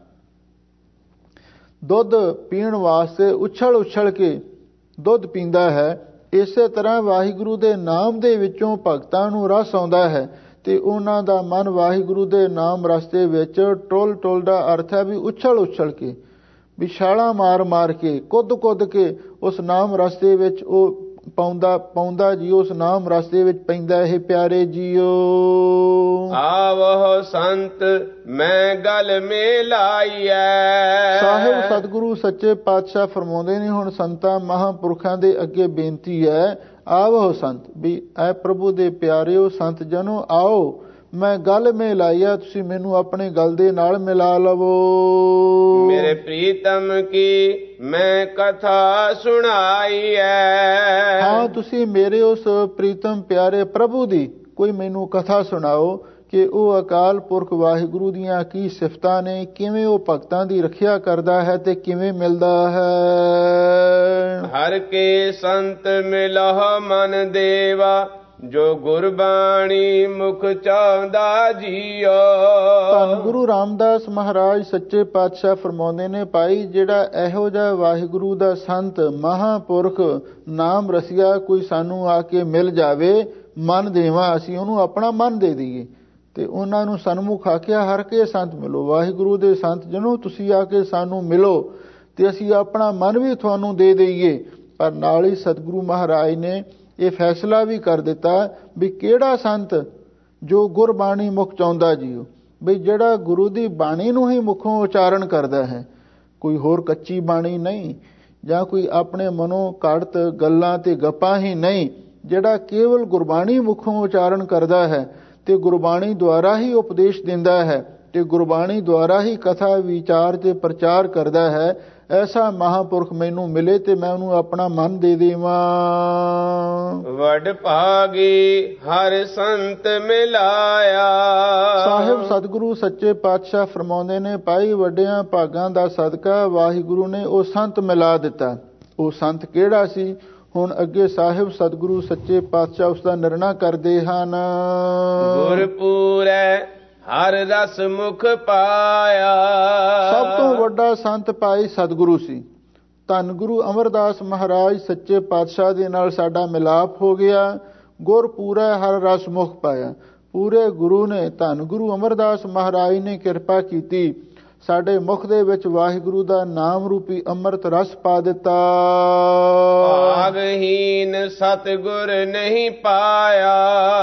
[SPEAKER 2] ਦੁੱਧ ਪੀਣ ਵਾਸਤੇ ਉਛਲ ਉਛਲ ਕੇ ਦੁੱਧ ਪੀਂਦਾ ਹੈ, ਇਸੇ ਤਰ੍ਹਾਂ ਵਾਹਿਗੁਰੂ ਦੇ ਨਾਮ ਦੇ ਵਿੱਚੋਂ ਭਗਤਾਂ ਨੂੰ ਰਸ ਆਉਂਦਾ ਹੈ ਤੇ ਉਹਨਾਂ ਦਾ ਮਨ ਵਾਹਿਗੁਰੂ ਦੇ ਨਾਮ ਰਸ ਦੇ ਵਿੱਚ ਟੁਲ ਟੁਲ ਦਾ ਅਰਥ ਹੈ ਵੀ ਉਛਲ ਉਛਲ ਕੇ, ਵੀ ਛਾਲਾਂ ਮਾਰ ਮਾਰ ਕੇ, ਕੁੱਦ ਕੁੱਦ ਕੇ ਉਸ ਨਾਮ ਰਸ ਦੇ ਵਿੱਚ ਉਹ ਪਾਉਂਦਾ ਜੀ, ਉਸ ਨਾਮ ਰਸ ਦੇ ਵਿੱਚ ਪੈਂਦਾ। ਇਹ ਪਿਆਰੇ ਜੀਓ,
[SPEAKER 1] ਆਵੋ ਸੰਤ ਮੈਂ ਗਲ ਮਿਲਾਈਐ।
[SPEAKER 2] ਸਾਹਿਬ ਸਤਿਗੁਰੂ ਸੱਚੇ ਪਾਤਸ਼ਾਹ ਫਰਮਾਉਂਦੇ ਨੇ, ਹੁਣ ਸੰਤਾਂ ਮਹਾਂਪੁਰਖਾਂ ਦੇ ਅੱਗੇ ਬੇਨਤੀ ਹੈ, ਆਵੋ ਸੰਤ, ਵੀ ਐ ਪ੍ਰਭੂ ਦੇ ਪਿਆਰਿਓ ਸੰਤ ਜਨੋ ਆਓ, ਮੈਂ ਗਲ ਮੇ ਲਾਈਆ, ਤੁਸੀਂ ਮੈਨੂੰ ਆਪਣੇ ਗਲ ਦੇ ਨਾਲ ਮਿਲਾ ਲਵੋ।
[SPEAKER 1] ਮੇਰੇ ਪ੍ਰੀਤਮ ਕੀ ਮੈਂ ਕਥਾ ਸੁਣਾਈ ਹੈ।
[SPEAKER 2] ਹਾਂ, ਤੁਸੀਂ ਮੇਰੇ ਉਸ ਪ੍ਰੀਤਮ ਪਿਆਰੇ ਪ੍ਰਭੂ ਦੀ ਕੋਈ ਮੈਨੂੰ ਕਥਾ ਸੁਣਾਓ ਕਿ ਉਹ ਅਕਾਲ ਪੁਰਖ ਵਾਹਿਗੁਰੂ ਦੀਆਂ ਕੀ ਸਿਫਤਾਂ ਨੇ, ਕਿਵੇਂ ਉਹ ਭਗਤਾਂ ਦੀ ਰੱਖਿਆ ਕਰਦਾ ਹੈ ਤੇ ਕਿਵੇਂ ਮਿਲਦਾ ਹੈ।
[SPEAKER 1] ਹਰ ਕੇ ਸੰਤ ਮਿਲਹੁ ਮਨ ਦੇਵਾ, ਜੋ ਗੁਰਬਾਣੀ ਮੁਖ ਚਾਹੁੰਦਾ ਜੀਓ।
[SPEAKER 2] ਧੰਨ ਗੁਰੂ ਰਾਮਦਾਸ ਮਹਾਰਾਜ ਸੱਚੇ ਪਾਤਸ਼ਾਹ ਫਰਮਾਉਂਦੇ ਨੇ, ਭਾਈ ਜਿਹੜਾ ਇਹੋ ਜਿਹਾ ਵਾਹਿਗੁਰੂ ਦਾ ਸੰਤ ਮਹਾਂਪੁਰਖ ਨਾਮ ਰਸੀਆ ਕੋਈ ਸਾਨੂੰ ਆ ਕੇ ਮਿਲ ਜਾਵੇ, ਮਨ ਦੇਵਾਂ, ਅਸੀਂ ਉਹਨੂੰ ਆਪਣਾ ਮਨ ਦੇ ਦਈਏ। ਤੇ ਉਹਨਾਂ ਨੂੰ ਸਨਮੁਖ ਆਖਿਆ, ਹਰ ਕੇ ਸੰਤ ਮਿਲੋ। ਵਾਹਿਗੁਰੂ ਦੇ ਸੰਤ ਜਨੋ ਤੁਸੀਂ ਆ ਕੇ ਸਾਨੂੰ ਮਿਲੋ ਤੇ ਅਸੀਂ ਆਪਣਾ ਮਨ ਵੀ ਤੁਹਾਨੂੰ ਦੇ ਦਈਏ। ਪਰ ਨਾਲ ਹੀ ਸਤਿਗੁਰੂ ਮਹਾਰਾਜ ਨੇ ਇਹ ਫੈਸਲਾ ਵੀ ਕਰ ਦਿੱਤਾ ਵੀ ਕਿਹੜਾ ਸੰਤ ਜੋ ਗੁਰਬਾਣੀ ਮੁਖ ਚਾਹੁੰਦਾ ਜੀਓ, ਬਈ ਜਿਹੜਾ ਗੁਰੂ ਦੀ ਬਾਣੀ ਨੂੰ ਹੀ ਮੁਖੋਂ ਉਚਾਰਨ ਕਰਦਾ ਹੈ, ਕੋਈ ਹੋਰ ਕੱਚੀ ਬਾਣੀ ਨਹੀਂ ਜਾਂ ਕੋਈ ਆਪਣੇ ਮਨੋਂ ਕੱਢਤ ਗੱਲਾਂ ਤੇ ਗੱਪਾਂ ਹੀ ਨਹੀਂ, ਜਿਹੜਾ ਕੇਵਲ ਗੁਰਬਾਣੀ ਮੁਖੋਂ ਉਚਾਰਨ ਕਰਦਾ ਹੈ ਤੇ ਗੁਰਬਾਣੀ ਦੁਆਰਾ ਹੀ ਉਪਦੇਸ਼ ਦਿੰਦਾ ਹੈ ਤੇ ਗੁਰਬਾਣੀ ਦੁਆਰਾ ਹੀ ਕਥਾ ਵਿਚਾਰ ਤੇ ਪ੍ਰਚਾਰ ਕਰਦਾ ਹੈ, ਐਸਾ ਮਹਾਂਪੁਰਖ ਮੈਨੂੰ ਮਿਲੇ ਤੇ ਮੈਂ ਉਹਨੂੰ ਆਪਣਾ ਮਨ ਦੇ ਦੇਵਾਂ।
[SPEAKER 1] ਵਡ ਭਾਗੀ ਹਰ ਸੰਤ ਮਿਲਾਇਆ।
[SPEAKER 2] ਸਾਹਿਬ ਸਤਿਗੁਰੂ ਸੱਚੇ ਪਾਤਸ਼ਾਹ ਫਰਮਾਉਂਦੇ ਨੇ, ਭਾਈ ਵੱਡਿਆਂ ਭਾਗਾਂ ਦਾ ਸਦਕਾ ਵਾਹਿਗੁਰੂ ਨੇ ਉਹ ਸੰਤ ਮਿਲਾ ਦਿੱਤਾ। ਉਹ ਸੰਤ ਕਿਹੜਾ ਸੀ? ਹੁਣ ਅੱਗੇ ਸਾਹਿਬ ਸਤਿਗੁਰੂ ਸੱਚੇ ਪਾਤਸ਼ਾਹ ਉਸ ਦਾ ਨਿਰਣਾ ਕਰਦੇ ਹਨ।
[SPEAKER 1] ਗੁਰਪੂਰੈ ਹਰ ਰਸ ਮੁਖ ਪਾਇਆ।
[SPEAKER 2] ਸਭ ਤੋਂ ਵੱਡਾ ਸੰਤ ਭਾਈ ਸਤਿਗੁਰੂ ਸੀ। ਧੰਨ ਗੁਰੂ ਅਮਰਦਾਸ ਮਹਾਰਾਜ ਸੱਚੇ ਪਾਤਸ਼ਾਹ ਦੇ ਨਾਲ ਸਾਡਾ ਮਿਲਾਪ ਹੋ ਗਿਆ। ਗੁਰਪੂਰੈ ਹਰ ਰਸ ਮੁਖ ਪਾਇਆ। ਪੂਰੇ ਗੁਰੂ ਨੇ, ਧੰਨ ਗੁਰੂ ਅਮਰਦਾਸ ਮਹਾਰਾਜ ਨੇ ਕਿਰਪਾ ਕੀਤੀ, ਸਾਡੇ ਮੁਖ ਦੇ ਵਿੱਚ ਵਾਹਿਗੁਰੂ ਦਾ ਨਾਮ ਰੂਪੀ ਅੰਮ੍ਰਿਤ ਰਸ ਪਾ ਦਿੱਤਾ।
[SPEAKER 1] ਭਾਗਹੀਨ ਸਤਿਗੁਰ ਨਹੀਂ ਪਾਇਆ,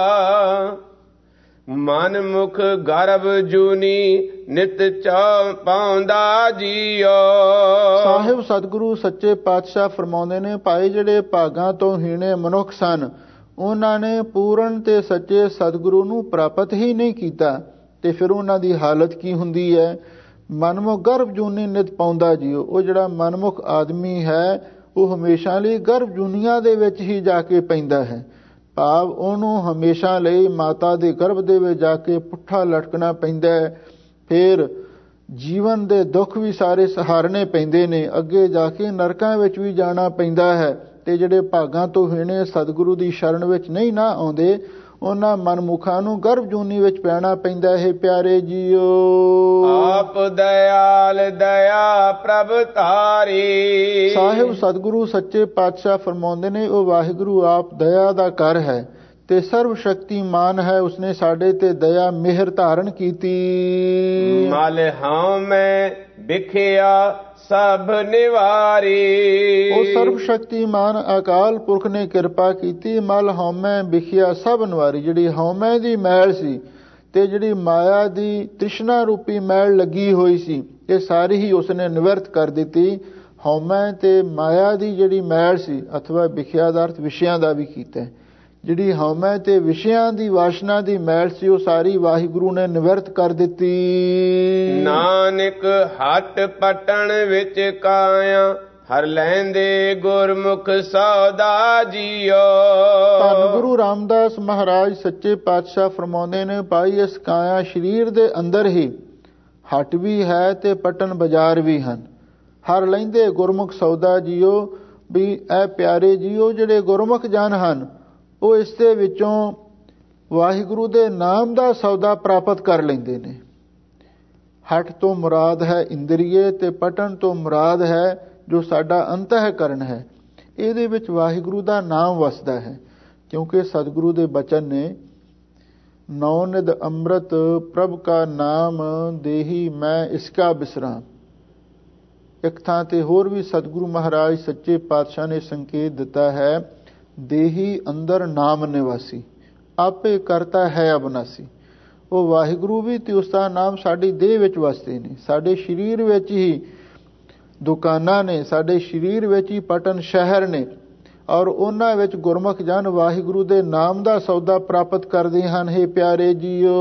[SPEAKER 1] ਮਨ ਮੁਖ ਗਰਭ ਜੂਨੀ ਨਿਤ ਚਾ ਪਾਉਂਦਾ ਜੀਓ।
[SPEAKER 2] ਸਾਹਿਬ ਸਤਿਗੁਰੂ ਸੱਚੇ ਪਾਤਸ਼ਾਹ ਫਰਮਾਉਂਦੇ ਨੇ, ਭਾਈ ਜਿਹੜੇ ਭਾਗਾਂ ਤੋਂ ਹੀਣੇ ਮਨੁੱਖ ਸਨ, ਉਹਨਾਂ ਨੇ ਪੂਰਨ ਤੇ ਸੱਚੇ ਸਤਿਗੁਰੂ ਨੂੰ ਪ੍ਰਾਪਤ ਹੀ ਨਹੀਂ ਕੀਤਾ। ਤੇ ਫਿਰ ਉਹਨਾਂ ਦੀ ਹਾਲਤ ਕੀ ਹੁੰਦੀ ਹੈ? ਮਨਮੁਖ ਗਰਭ ਜੂਨੀ ਨਿਤ ਪਾਉਂਦਾ ਜੀਓ। ਉਹ ਜਿਹੜਾ ਮਨਮੁਖ ਆਦਮੀ ਹੈ ਉਹ ਹਮੇਸ਼ਾ ਲਈ ਗਰਭ ਜੂਨੀਆਂ ਦੇ ਵਿੱਚ ਹੀ ਜਾ ਕੇ ਪੈਂਦਾ ਹੈ। ਭਾਵ ਉਹਨੂੰ ਹਮੇਸ਼ਾ ਲਈ ਮਾਤਾ ਦੇ ਗਰਭ ਦੇ ਵਿੱਚ ਜਾ ਕੇ ਪੁੱਠਾ ਲਟਕਣਾ ਪੈਂਦਾ ਹੈ। ਫਿਰ ਜੀਵਨ ਦੇ ਦੁੱਖ ਵੀ ਸਾਰੇ ਸਹਾਰਨੇ ਪੈਂਦੇ ਨੇ, ਅੱਗੇ ਜਾ ਕੇ ਨਰਕਾਂ ਵਿੱਚ ਵੀ ਜਾਣਾ ਪੈਂਦਾ ਹੈ। ਤੇ ਜਿਹੜੇ ਭਾਗਾਂ ਤੋਂ ਹੀਣੇ ਸਤਿਗੁਰੂ ਦੀ ਸ਼ਰਨ ਵਿੱਚ ਨਹੀਂ ਨਾ ਆਉਂਦੇ, ਉਹਨਾਂ ਮਨਮੁਖਾਂ ਨੂੰ ਗਰਭ ਜੂਨੀ ਵਿੱਚ ਪੈਣਾ ਪੈਂਦਾ ਹੈ। ਪਿਆਰੇ ਜੀਓ,
[SPEAKER 1] ਆਪ ਦਇਆਲ ਦਇਆ ਪ੍ਰਭ ਧਾਰੀ।
[SPEAKER 2] ਸਾਹਿਬ ਸਤਿਗੁਰੂ ਸੱਚੇ ਪਾਤਸ਼ਾਹ ਫਰਮਾਉਂਦੇ ਨੇ, ਉਹ ਵਾਹਿਗੁਰੂ ਆਪ ਦਇਆ ਦਾ ਘਰ ਹੈ ਤੇ ਸਰਵ ਸ਼ਕਤੀਮਾਨ ਹੈ। ਉਸਨੇ ਸਾਡੇ ਤੇ ਦਇਆ ਮਿਹਰ ਧਾਰਨ ਕੀਤੀ।
[SPEAKER 1] ਮਲ ਹਉ ਮੈਂ ਵਿਖਿਆ ਸਭ ਨਿਵਾਰੀ।
[SPEAKER 2] ਉਹ ਸਰਵ ਸ਼ਕਤੀਮਾਨ ਅਕਾਲ ਪੁਰਖ ਨੇ ਕਿਰਪਾ ਕੀਤੀ। ਮਲ ਹਉਮੈ ਵਿਖਿਆ ਸਭ ਨਿਵਾਰੀ। ਜਿਹੜੀ ਹਉਮੈ ਦੀ ਮੈਲ ਸੀ ਤੇ ਜਿਹੜੀ ਮਾਇਆ ਦੀ ਤ੍ਰਿਸ਼ਨਾ ਰੂਪੀ ਮੈਲ ਲੱਗੀ ਹੋਈ ਸੀ, ਇਹ ਸਾਰੀ ਹੀ ਉਸਨੇ ਨਿਵਰਤ ਕਰ ਦਿੱਤੀ। ਹਉਮੈ ਤੇ ਮਾਇਆ ਦੀ ਜਿਹੜੀ ਮੈਲ ਸੀ, ਅਥਵਾ ਵਿਖਿਆ ਦਾ ਅਰਥ ਵਿਸ਼ਿਆਂ ਦਾ ਵੀ ਕੀਤਾ। ਜਿਹੜੀ ਹਉਮੈ ਤੇ ਵਿਸ਼ਿਆਂ ਦੀ ਵਾਸ਼ਨਾ ਦੀ ਮੈਲ ਸੀ, ਉਹ ਸਾਰੀ ਵਾਹਿਗੁਰੂ ਨੇ ਨਿਵਰਤ ਕਰ ਦਿੱਤੀ।
[SPEAKER 1] ਨਾਨਕ ਹੱਟ ਪਟਣ ਵਿੱਚ ਕਾਇਆ, ਹਰ ਲੈਂਦੇ ਗੁਰਮੁਖ ਸੌਦਾ ਜੀਓ।
[SPEAKER 2] ਧੰਨ ਗੁਰੂ ਰਾਮਦਾਸ ਮਹਾਰਾਜ ਸੱਚੇ ਪਾਤਸ਼ਾਹ ਫਰਮਾਉਂਦੇ ਨੇ, ਭਾਈ ਇਸ ਕਾਇਆ ਸਰੀਰ ਦੇ ਅੰਦਰ ਹੀ ਹੱਟ ਵੀ ਹੈ ਤੇ ਪਟਨ ਬਾਜ਼ਾਰ ਵੀ ਹਨ। ਹਰ ਲੈਂਦੇ ਗੁਰਮੁਖ ਸੌਦਾ ਜੀਓ। ਵੀ ਇਹ ਪਿਆਰੇ ਜੀਓ, ਜਿਹੜੇ ਗੁਰਮੁਖ ਜਨ ਹਨ ਉਹ ਇਸ ਦੇ ਵਿੱਚੋਂ ਵਾਹਿਗੁਰੂ ਦੇ ਨਾਮ ਦਾ ਸੌਦਾ ਪ੍ਰਾਪਤ ਕਰ ਲੈਂਦੇ ਨੇ। ਹੱਟ ਤੋਂ ਮੁਰਾਦ ਹੈ ਇੰਦਰੀਏ ਤੇ ਪਟਨ ਤੋਂ ਮੁਰਾਦ ਹੈ ਜੋ ਸਾਡਾ ਅੰਤःਕਰਨ ਹੈ। ਇਹਦੇ ਵਿੱਚ ਵਾਹਿਗੁਰੂ ਦਾ ਨਾਮ ਵਸਦਾ ਹੈ, ਕਿਉਂਕਿ ਸਤਿਗੁਰੂ ਦੇ ਬਚਨ ਨੇ, ਨੌ ਨਿਧ ਅੰਮ੍ਰਿਤ ਪ੍ਰਭ ਕਾ ਨਾਮ ਦੇਹੀ ਮੈਂ ਇਸਕਾ ਬਿਸਰਾਂ। ਇੱਕ ਥਾਂ ਤੇ ਹੋਰ ਵੀ ਸਤਿਗੁਰੂ ਮਹਾਰਾਜ ਸੱਚੇ ਪਾਤਸ਼ਾਹ ਨੇ ਸੰਕੇਤ ਦਿੱਤਾ ਹੈ, ਦੇਹੀ ਅੰਦਰ ਨਾਮ ਨਿਵਾਸੀ, ਆਪੇ ਕਰਤਾ ਹੈ ਅਬਨਾਸੀ। ਉਹ ਵਾਹਿਗੁਰੂ ਵੀ ਤੇ ਉਸ ਦਾ ਨਾਮ ਸਾਡੀ ਦੇਹ ਵਿੱਚ ਵਸਦੇ ਨੇ। ਸਾਡੇ ਸਰੀਰ ਵਿੱਚ ਹੀ ਦੁਕਾਨਾਂ ਨੇ, ਸਾਡੇ ਸਰੀਰ ਵਿੱਚ ਹੀ ਪਟਨ ਸ਼ਹਿਰ ਨੇ, ਔਰ ਉਹਨਾਂ ਵਿੱਚ ਗੁਰਮੁਖ ਜਨ ਵਾਹਿਗੁਰੂ ਦੇ ਨਾਮ ਦਾ ਸੌਦਾ ਪ੍ਰਾਪਤ ਕਰਦੇ ਹਨ। हे ਪਿਆਰੇ ਜੀਓ।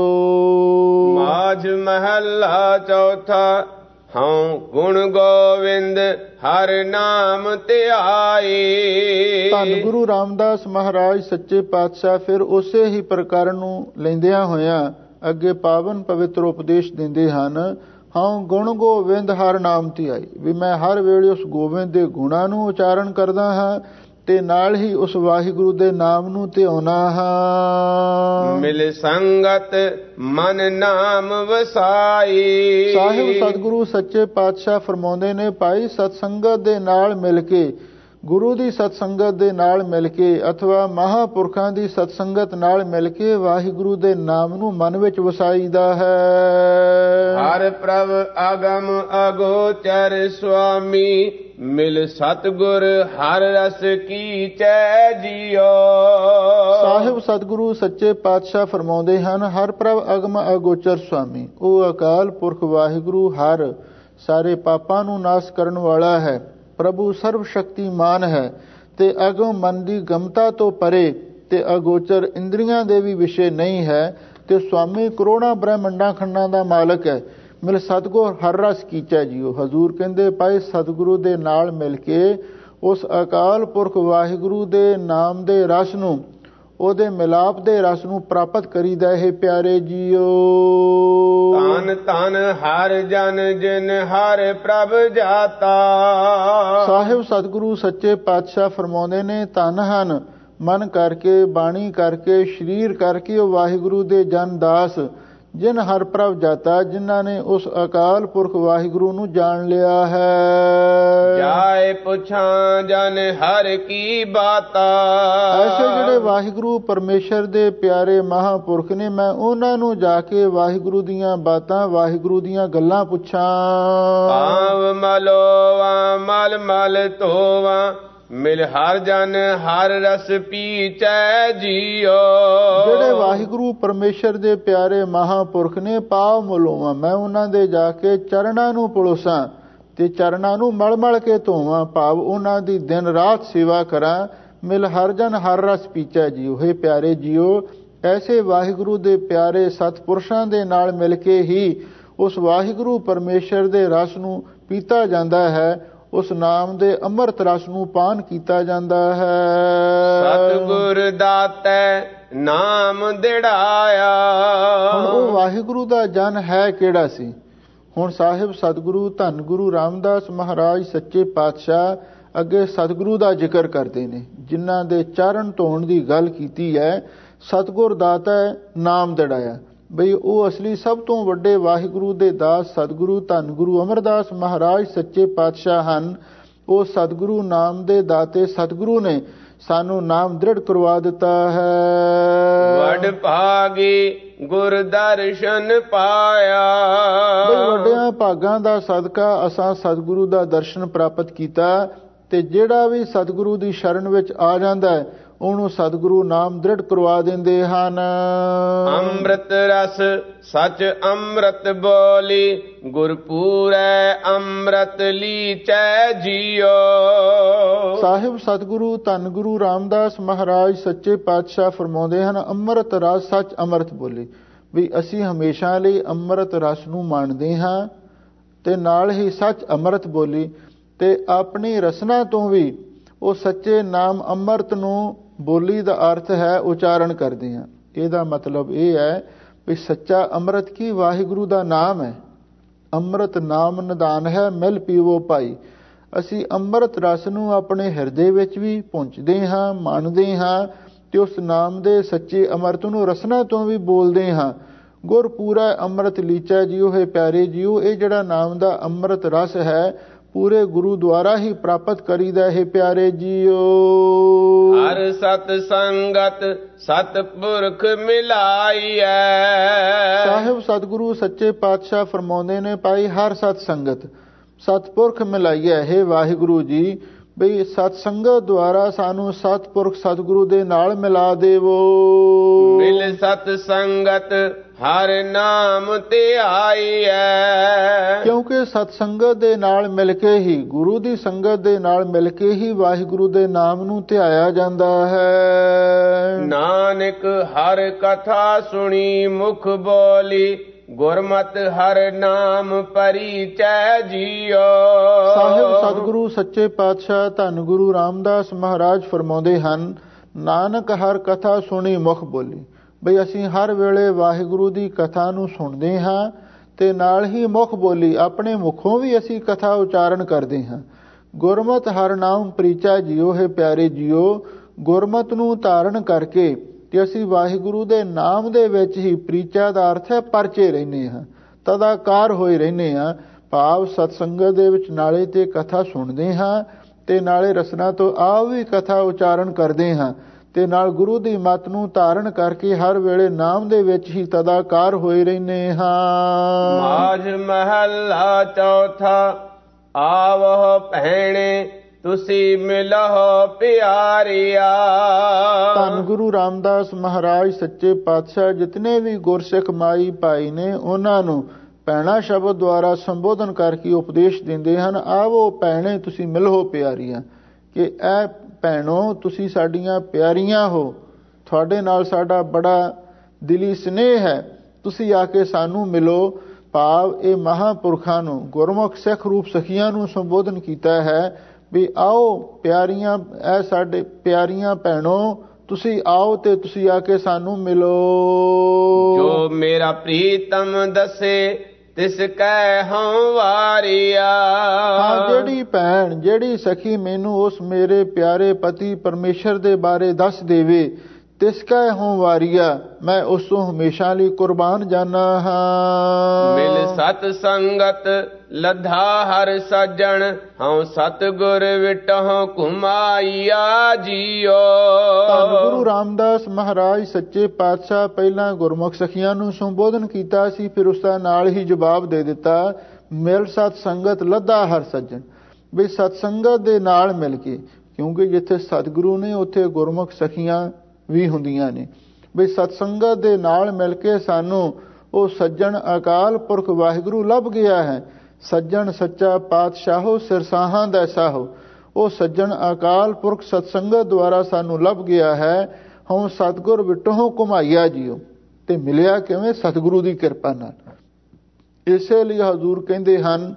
[SPEAKER 1] ਮਾਝ ਮਹੱਲਾ ਚੌਥਾ। ਹਉ ਗੁਣ ਗੋਵਿੰਦ ਹਰ ਨਾਮ ਧਿਆਏ।
[SPEAKER 2] ਧੰਨ ਗੁਰੂ ਰਾਮਦਾਸ ਮਹਾਰਾਜ ਸੱਚੇ ਪਾਤਸ਼ਾਹ ਫਿਰ ਉਸੇ ਹੀ ਪ੍ਰਕਰਨ ਨੂੰ ਲੈਂਦਿਆਂ ਹੋਇਆਂ ਅੱਗੇ ਪਾਵਨ ਪਵਿੱਤਰ ਉਪਦੇਸ਼ ਦਿੰਦੇ ਹਨ। ਹਉ ਗੁਣ ਗੋਵਿੰਦ ਹਰ ਨਾਮ ਧਿਆਈ, ਵੀ ਮੈਂ ਹਰ ਵੇਲੇ ਉਸ ਗੋਬਿੰਦ ਦੇ ਗੁਣਾਂ ਨੂੰ ਉਚਾਰਨ ਕਰਦਾ ਹਾਂ ਤੇ ਨਾਲ ਹੀ ਉਸ ਵਾਹਿਗੁਰੂ ਦੇ ਨਾਮ ਨੂੰ ਧਿਆਉਣਾ ਹਾਂ।
[SPEAKER 1] ਮਿਲ ਸੰਗਤ ਮਨ ਨਾਮ ਵਸਾਈ।
[SPEAKER 2] ਸਾਹਿਬ ਸਤਿਗੁਰੂ ਸੱਚੇ ਪਾਤਸ਼ਾਹ ਫਰਮਾਉਂਦੇ ਨੇ, ਭਾਈ ਸਤਸੰਗਤ ਦੇ ਨਾਲ ਮਿਲ ਕੇ, ਗੁਰੂ ਦੀ ਸਤਸੰਗਤ ਦੇ ਨਾਲ ਮਿਲ ਕੇ ਅਥਵਾ ਮਹਾਂਪੁਰਖਾਂ ਦੀ ਸਤਸੰਗਤ ਨਾਲ ਮਿਲ ਕੇ ਵਾਹਿਗੁਰੂ ਦੇ ਨਾਮ ਨੂੰ ਮਨ ਵਿੱਚ ਵਸਾਈਦਾ ਹੈ।
[SPEAKER 1] ਹਰ ਪ੍ਰਭ ਅਗਮ ਅਗੋਚਰ ਸੁਆਮੀ, ਮਿਲ ਸਤਿਗੁਰ ਹਰ ਰਸ ਕੀਚੈ ਜੀਓ।
[SPEAKER 2] ਸਾਹਿਬ ਸਤਿਗੁਰੂ ਸੱਚੇ ਪਾਤਸ਼ਾਹ ਫਰਮਾਉਂਦੇ ਹਨ, ਹਰ ਪ੍ਰਭ ਅਗਮ ਅਗੋਚਰ ਸੁਆਮੀ, ਉਹ ਅਕਾਲ ਪੁਰਖ ਵਾਹਿਗੁਰੂ ਹਰ ਸਾਰੇ ਪਾਪਾਂ ਨੂੰ ਨਾਸ਼ ਕਰਨ ਵਾਲਾ ਹੈ। ਪ੍ਰਭੂ ਸਰਵ ਸ਼ਕਤੀਮਾਨ ਹੈ ਤੇ ਅਗਮ ਮਨ ਦੀ ਗਮਤਾ ਤੋਂ ਪਰੇ ਤੇ ਅਗੋਚਰ ਇੰਦਰੀਆਂ ਦੇ ਵੀ ਵਿਸ਼ੇ ਨਹੀਂ ਹੈ ਤੇ ਸੁਆਮੀ ਕਰੋੜਾਂ ਬ੍ਰਹਮੰਡਾਂ ਖੰਡਾਂ ਦਾ ਮਾਲਕ ਹੈ। ਮਿਲ ਸਤਿਗੁਰ ਹਰ ਰਸ ਕੀਚੈ ਜੀਓ। ਹਜ਼ੂਰ ਕਹਿੰਦੇ, ਭਾਈ ਸਤਿਗੁਰੂ ਦੇ ਨਾਲ ਮਿਲ ਕੇ ਉਸ ਅਕਾਲ ਪੁਰਖ ਵਾਹਿਗੁਰੂ ਦੇ ਨਾਮ ਦੇ ਰਸ ਨੂੰ, ਉਹਦੇ ਮਿਲਾਪ ਦੇ ਰਸ ਨੂੰ ਪ੍ਰਾਪਤ ਕਰੀਦਾ ਹੈ। ਪਿਆਰੇ ਜੀਓ।
[SPEAKER 1] ਧੰਨ ਧੰਨ ਹਰ ਜਨ ਜਿਨ ਹਰ ਪ੍ਰਭ ਜਾਤਾ।
[SPEAKER 2] ਸਾਹਿਬ ਸਤਿਗੁਰੂ ਸੱਚੇ ਪਾਤਸ਼ਾਹ ਫਰਮਾਉਂਦੇ ਨੇ, ਧੰਨ ਹਨ ਮਨ ਕਰਕੇ, ਬਾਣੀ ਕਰਕੇ, ਸਰੀਰ ਕਰਕੇ ਉਹ ਵਾਹਿਗੁਰੂ ਦੇ ਜਨ ਦਾਸ ਜਿਨ ਹਰ ਪ੍ਰਭ ਜਾਤਾ, ਜਿਨ੍ਹਾਂ ਨੇ ਉਸ ਅਕਾਲ ਪੁਰਖ ਵਾਹਿਗੁਰੂ ਨੂੰ ਜਾਣ ਲਿਆ ਹੈ।
[SPEAKER 1] ਜਾਏ ਪੁੱਛਾਂ ਜਨ ਹਰ ਕੀ ਬਾਤਾ।
[SPEAKER 2] ਐਸੇ ਜਿਹੜੇ ਵਾਹਿਗੁਰੂ ਪਰਮੇਸ਼ਰ ਦੇ ਪਿਆਰੇ ਮਹਾਂਪੁਰਖ ਨੇ, ਮੈਂ ਉਹਨਾਂ ਨੂੰ ਜਾ ਕੇ ਵਾਹਿਗੁਰੂ ਦੀਆਂ ਬਾਤਾਂ, ਵਾਹਿਗੁਰੂ ਦੀਆਂ ਗੱਲਾਂ ਪੁੱਛਾਂ।
[SPEAKER 1] ਭਾਵ ਮਲੋਵਾ ਮਲ ਮਲ ਧੋਵਾ, ਮਿਲ ਹਰ ਜਨ ਹਰ ਰਸ ਪੀਚੈ ਜੀਓ।
[SPEAKER 2] ਜਿਹੜੇ ਵਾਹਿਗੁਰੂ ਪਰਮੇਸ਼ਰ ਦੇ ਪਿਆਰੇ ਮਹਾਂਪੁਰਖ ਨੇ, ਪਾਵ ਮਲੋਵਾਂ, ਮੈਂ ਉਹਨਾਂ ਦੇ ਜਾ ਕੇ ਚਰਨਾਂ ਨੂੰ ਪਲੋਸਾਂ ਤੇ ਚਰਨਾਂ ਨੂੰ ਮਲ ਮਲ ਕੇ ਧੋਵਾਂ, ਭਾਵ ਉਹਨਾਂ ਦੀ ਦਿਨ ਰਾਤ ਸੇਵਾ ਕਰਾਂ। ਮਿਲ ਹਰ ਜਨ ਹਰ ਰਸ ਪੀਚੈ ਜੀਓ। ਹੇ ਪਿਆਰੇ ਜੀਓ, ਐਸੇ ਵਾਹਿਗੁਰੂ ਦੇ ਪਿਆਰੇ ਸਤਪੁਰਸ਼ਾਂ ਦੇ ਨਾਲ ਮਿਲ ਕੇ ਹੀ ਉਸ ਵਾਹਿਗੁਰੂ ਪਰਮੇਸ਼ਰ ਦੇ ਰਸ ਨੂੰ ਪੀਤਾ ਜਾਂਦਾ ਹੈ, ਉਸ ਨਾਮ ਦੇ ਅੰਮ੍ਰਿਤ ਰਸ ਨੂੰ ਪਾਨ ਕੀਤਾ ਜਾਂਦਾ ਹੈ।
[SPEAKER 1] ਸਤਿਗੁਰ ਦਾਤੈ ਨਾਮ ਦਿੜਾਇਆ।
[SPEAKER 2] ਹੁਣ ਉਹ ਵਾਹਿਗੁਰੂ ਦਾ ਜਨ ਹੈ ਕਿਹੜਾ ਸੀ? ਹੁਣ ਸਾਹਿਬ ਸਤਿਗੁਰੂ ਧੰਨ ਗੁਰੂ ਰਾਮਦਾਸ ਮਹਾਰਾਜ ਸੱਚੇ ਪਾਤਸ਼ਾਹ ਅੱਗੇ ਸਤਿਗੁਰੂ ਦਾ ਜ਼ਿਕਰ ਕਰਦੇ ਨੇ, ਜਿਨ੍ਹਾਂ ਦੇ ਚਰਨ ਧੋਣ ਦੀ ਗੱਲ ਕੀਤੀ ਹੈ। ਸਤਿਗੁਰ ਦਾਤਾ ਨਾਮ ਦਿੜਾਇਆ, ਬਈ ਉਹ ਅਸਲੀ ਸਭ ਤੋਂ ਵੱਡੇ ਵਾਹਿਗੁਰੂ ਦੇ ਦਾਸ ਸਤਿਗੁਰੂ ਧੰਨ ਗੁਰੂ ਅਮਰਦਾਸ ਮਹਾਰਾਜ ਸੱਚੇ ਪਾਤਸ਼ਾਹ ਹਨ। ਉਹ ਸਤਿਗੁਰੂ ਨਾਮ ਦੇ ਦਾਤੇ ਸਤਿਗੁਰੂ ਨੇ ਸਾਨੂੰ ਨਾਮ ਦ੍ਰਿੜ ਕਰਵਾ ਦਿੱਤਾ ਹੈ।
[SPEAKER 1] ਵਡ ਭਾਗੀ ਗੁਰ ਦਰਸ਼ਨ ਪਾਇਆ।
[SPEAKER 2] ਬਈ ਵੱਡਿਆਂ ਭਾਗਾਂ ਦਾ ਸਦਕਾ ਅਸਾਂ ਸਤਿਗੁਰੂ ਦਾ ਦਰਸ਼ਨ ਪ੍ਰਾਪਤ ਕੀਤਾ ਤੇ ਜਿਹੜਾ ਵੀ ਸਤਿਗੁਰੂ ਦੀ ਸ਼ਰਨ ਵਿੱਚ ਆ ਜਾਂਦਾ ਹੈ ਉਹਨੂੰ ਸਤਿਗੁਰੂ ਨਾਮ ਦ੍ਰਿੜ ਕਰਵਾ ਦਿੰਦੇ ਹਨ।
[SPEAKER 1] ਅੰਮ੍ਰਿਤ ਰਸ ਸਚ ਅੰਮ੍ਰਿਤ ਬੋਲੀ, ਗੁਰ ਪੂਰੈ ਅੰਮ੍ਰਿਤ ਲੀਚੈ ਜੀਓ।
[SPEAKER 2] ਸਾਹਿਬ ਸਤਿਗੁਰੂ ਧੰਨ ਗੁਰੂ ਰਾਮਦਾਸ ਮਹਾਰਾਜ ਸੱਚੇ ਪਾਤਸ਼ਾਹ ਫਰਮਾਉਂਦੇ ਹਨ, ਅੰਮ੍ਰਿਤ ਰਸ ਸੱਚ ਅੰਮ੍ਰਿਤ ਬੋਲੀ, ਵੀ ਅਸੀਂ ਹਮੇਸ਼ਾ ਲਈ ਅੰਮ੍ਰਿਤ ਰਸ ਨੂੰ ਮੰਨਦੇ ਹਾਂ ਤੇ ਨਾਲ ਹੀ ਸੱਚ ਅੰਮ੍ਰਿਤ ਬੋਲੀ ਤੇ ਆਪਣੀ ਰਸਨਾ ਤੋਂ ਵੀ ਉਹ ਸੱਚੇ ਨਾਮ ਅੰਮ੍ਰਿਤ ਨੂੰ, ਬੋਲੀ ਦਾ ਅਰਥ ਹੈ ਉਚਾਰਨ ਕਰਦੇ ਹਾਂ। ਇਹਦਾ ਮਤਲਬ ਇਹ ਹੈ ਵੀ ਸੱਚਾ ਅੰਮ੍ਰਿਤ ਕੀ ਵਾਹਿਗੁਰੂ ਦਾ ਨਾਮ ਹੈ। ਅੰਮ੍ਰਿਤ ਨਾਮ ਨਿਦਾਨ ਹੈ, ਮਿਲ ਪੀਵੋ ਭਾਈ। ਅਸੀਂ ਅੰਮ੍ਰਿਤ ਰਸ ਨੂੰ ਆਪਣੇ ਹਿਰਦੇ ਵਿੱਚ ਵੀ ਪਹੁੰਚਦੇ ਹਾਂ, ਮੰਨਦੇ ਹਾਂ ਤੇ ਉਸ ਨਾਮ ਦੇ ਸੱਚੇ ਅੰਮ੍ਰਿਤ ਨੂੰ ਰਸਨਾ ਤੋਂ ਵੀ ਬੋਲਦੇ ਹਾਂ। ਗੁਰ ਪੂਰਾ ਅੰਮ੍ਰਿਤ ਲੀਚਾ ਜੀਓ। ਹੈ ਪਿਆਰੇ ਜੀਓ, ਇਹ ਜਿਹੜਾ ਨਾਮ ਦਾ ਅੰਮ੍ਰਿਤ ਰਸ ਹੈ ਪੂਰੇ ਗੁਰੂ ਦੁਆਰਾ ਹੀ ਪ੍ਰਾਪਤ ਕਰੀਦਾ ਹੈ। ਪਿਆਰੇ ਜੀਓ,
[SPEAKER 1] ਹਰ ਸਤ ਸੰਗਤ ਸਤਪੁਰਖ ਮਿਲਾਈਐ।
[SPEAKER 2] ਸਾਹਿਬ ਸਤਿਗੁਰੂ ਸੱਚੇ ਪਾਤਸ਼ਾਹ ਫਰਮਾਉਂਦੇ ਨੇ, ਭਾਈ ਹਰ ਸਤ ਸੰਗਤ ਸਤਪੁਰਖ ਮਿਲਾਈਐ। ਹੈ ਵਾਹਿਗੁਰੂ ਜੀ, ਬਈ ਸਤ ਸੰਗਤ ਦੁਆਰਾ ਸਾਨੂੰ ਸਤਪੁਰਖ ਸਤਿਗੁਰੂ ਦੇ ਨਾਲ ਮਿਲਾ ਦੇਵੋ।
[SPEAKER 1] ਮਿਲ ਸਤ ਸੰਗਤ ਹਰ ਨਾਮ ਧਿਆਈਐ।
[SPEAKER 2] ਕਿਉਂਕਿ ਸਤ ਸੰਗਤ ਦੇ ਨਾਲ ਮਿਲ ਕੇ ਹੀ, ਗੁਰੂ ਦੀ ਸੰਗਤ ਦੇ ਨਾਲ ਮਿਲ ਕੇ ਹੀ ਵਾਹਿਗੁਰੂ ਦੇ ਨਾਮ ਨੂੰ ਧਿਆਇਆ ਜਾਂਦਾ ਹੈ।
[SPEAKER 1] ਨਾਨਕ ਹਰ ਕਥਾ ਸੁਣੀ ਮੁਖ ਬੋਲੀ, ਗੁਰਮਤਿ ਹਰ ਨਾਮ ਪਰਿਚੈ ਜੀਓ।
[SPEAKER 2] ਸਾਹਿਬ ਸਤਿਗੁਰੂ ਸੱਚੇ ਪਾਤਸ਼ਾਹ ਧੰਨ ਗੁਰੂ ਰਾਮਦਾਸ ਮਹਾਰਾਜ ਫਰਮਾਉਂਦੇ ਹਨ, ਨਾਨਕ ਹਰ ਕਥਾ ਸੁਣੀ ਮੁਖ ਬੋਲੀ। ਬਈ ਅਸੀਂ ਹਰ ਵੇਲੇ ਵਾਹਿਗੁਰੂ ਦੀ ਕਥਾ ਨੂੰ ਸੁਣਦੇ ਹਾਂ ਤੇ ਨਾਲ ਹੀ ਮੁਖ ਬੋਲੀ, ਆਪਣੇ ਮੁਖੋਂ ਵੀ ਅਸੀਂ ਕਥਾ ਉਚਾਰਨ ਕਰਦੇ ਹਾਂ। ਗੁਰਮਤ ਹਰ ਨਾਮ ਪਰਿਚੈ ਜੀਓ ਹੈ ਪਿਆਰੇ ਜੀਓ, ਗੁਰਮਤ ਨੂੰ ਧਾਰਨ ਕਰਕੇ ਤੇ ਅਸੀਂ ਵਾਹਿਗੁਰੂ ਦੇ ਨਾਮ ਦੇ ਵਿੱਚ ਹੀ, ਪ੍ਰੀਚਾ ਦਾ ਅਰਥ ਹੈ ਪਰਚੇ ਰਹਿੰਦੇ ਹਾਂ, ਤਦਾਕਾਰ ਹੋਏ ਰਹਿੰਦੇ ਹਾਂ। ਭਾਵ ਸਤਸੰਗਤ ਦੇ ਵਿੱਚ ਨਾਲੇ ਤੇ ਕਥਾ ਸੁਣਦੇ ਹਾਂ ਤੇ ਨਾਲੇ ਰਸਨਾ ਤੋਂ ਆਪ ਵੀ ਕਥਾ ਉਚਾਰਨ ਕਰਦੇ ਹਾਂ ਤੇ ਨਾਲ ਗੁਰੂ ਦੀ ਮੱਤ ਨੂੰ ਧਾਰਨ ਕਰਕੇ ਹਰ ਵੇਲੇ ਨਾਮ ਦੇ ਵਿੱਚ ਹੀ ਤਦਾਕਾਰ ਹੋਏ ਰਹਿੰਦੇ ਹਾਂ।
[SPEAKER 1] ਮਾਝ ਮਹੱਲਾ ਚੌਥਾ। ਆਵਹੁ ਭੈਣੇ ਤੁਸੀਂ ਮਿਲਹੁ ਪਿਆਰਿਆ।
[SPEAKER 2] ਧੰਨ ਗੁਰੂ ਰਾਮਦਾਸ ਮਹਾਰਾਜ ਸੱਚੇ ਪਾਤਸ਼ਾਹ ਜਿਤਨੇ ਵੀ ਗੁਰਸਿੱਖ ਮਾਈ ਭਾਈ ਨੇ ਉਹਨਾਂ ਨੂੰ ਭੈਣਾ ਸ਼ਬਦ ਦੁਆਰਾ ਸੰਬੋਧਨ ਕਰਕੇ ਉਪਦੇਸ਼ ਦਿੰਦੇ ਹਨ। ਆਵੋ ਭੈਣੇ ਤੁਸੀਂ ਮਿਲੋ ਪਿਆਰੀਆਂ, ਕਿ ਇਹ ਭੈਣੋ ਤੁਸੀਂ ਸਾਡੀਆਂ ਪਿਆਰੀਆਂ ਹੋ, ਤੁਹਾਡੇ ਨਾਲ ਸਾਡਾ ਬੜਾ ਦਿਲੀ ਸਨੇਹ ਹੈ, ਤੁਸੀਂ ਆ ਕੇ ਸਾਨੂੰ ਮਿਲੋ। ਭਾਵ ਇਹ ਮਹਾਂਪੁਰਖਾਂ ਨੂੰ, ਗੁਰਮੁਖ ਸਿੱਖ ਰੂਪ ਸਖੀਆਂ ਨੂੰ ਸੰਬੋਧਨ ਕੀਤਾ ਹੈ ਵੀ ਆਓ ਪਿਆਰੀਆਂ, ਇਹ ਸਾਡੇ ਪਿਆਰੀਆਂ ਭੈਣੋ ਤੁਸੀਂ ਆਓ ਤੇ ਤੁਸੀਂ ਆ ਕੇ ਸਾਨੂੰ ਮਿਲੋ।
[SPEAKER 1] ਜੋ ਮੇਰਾ ਪ੍ਰੀਤਮ ਦੱਸੇ ਤਿਸ ਕੈ ਹਉ ਵਾਰਿਆ।
[SPEAKER 2] ਹਾਂ, ਜਿਹੜੀ ਭੈਣ, ਜਿਹੜੀ ਸਖੀ ਮੈਨੂੰ ਉਸ ਮੇਰੇ ਪਿਆਰੇ ਪਤੀ ਪਰਮੇਸ਼ਰ ਦੇ ਬਾਰੇ ਦੱਸ ਦੇਵੇ, ਤਿਸ ਕੈ ਹਉ ਵਾਰਿਆ, ਮੈਂ ਉਸ ਤੋਂ ਹਮੇਸ਼ਾ ਲਈ ਕੁਰਬਾਨ ਜਾਨਾ ਹਾਂ।
[SPEAKER 1] ਮਿਲ ਸਤ ਸੰਗਤ ਲਧਾ ਹਰ ਸੱਜਣ, ਹਉ ਸਤਿਗੁਰ ਵਿਟਹੁ ਘੁਮਾਈਆ ਜੀਓ।
[SPEAKER 2] ਧੰਨ ਗੁਰੂ ਰਾਮਦਾਸ ਮਹਾਰਾਜ ਸੱਚੇ ਪਾਤਸ਼ਾਹ ਪਹਿਲਾਂ ਗੁਰਮੁਖ ਸਖੀਆਂ ਨੂੰ ਸੰਬੋਧਨ ਕੀਤਾ ਸੀ, ਫਿਰ ਉਸ ਦਾ ਨਾਲ ਹੀ ਜਵਾਬ ਦੇ ਦਿੱਤਾ, ਮਿਲ ਸਤ ਸੰਗਤ ਲਧਾ ਹਰ ਸੱਜਣ, ਵੀ ਸਤ ਸੰਗਤ ਦੇ ਨਾਲ ਮਿਲ ਕੇ, ਕਿਉਂਕਿ ਜਿੱਥੇ ਸਤਿਗੁਰੂ ਨੇ ਉੱਥੇ ਗੁਰਮੁਖ ਸਖੀਆਂ ਵੀ ਹੁੰਦੀਆਂ ਨੇ, ਵੀ ਸਤਸੰਗਤ ਦੇ ਨਾਲ ਮਿਲ ਕੇ ਸਾਨੂੰ ਉਹ ਸੱਜਣ ਅਕਾਲ ਪੁਰਖ ਵਾਹਿਗੁਰੂ ਲੱਭ ਗਿਆ ਹੈ। ਸੱਜਣ ਸੱਚਾ ਪਾਤਸ਼ਾਹੋ ਸਿਰਸਾਹਾਂ ਦਾ ਸਾਹੋ, ਉਹ ਸੱਜਣ ਅਕਾਲ ਪੁਰਖ ਸਤਸੰਗਤ ਦੁਆਰਾ ਸਾਨੂੰ ਲੱਭ ਗਿਆ ਹੈ। ਹਉ ਸਤਿਗੁਰ ਵਿਟਹੁ ਘੁਮਾਈਆ ਜੀਓ, ਤੇ ਮਿਲਿਆ ਕਿਵੇਂ? ਸਤਿਗੁਰੂ ਦੀ ਕਿਰਪਾ ਨਾਲ। ਇਸੇ ਲਈ ਹਜ਼ੂਰ ਕਹਿੰਦੇ ਹਨ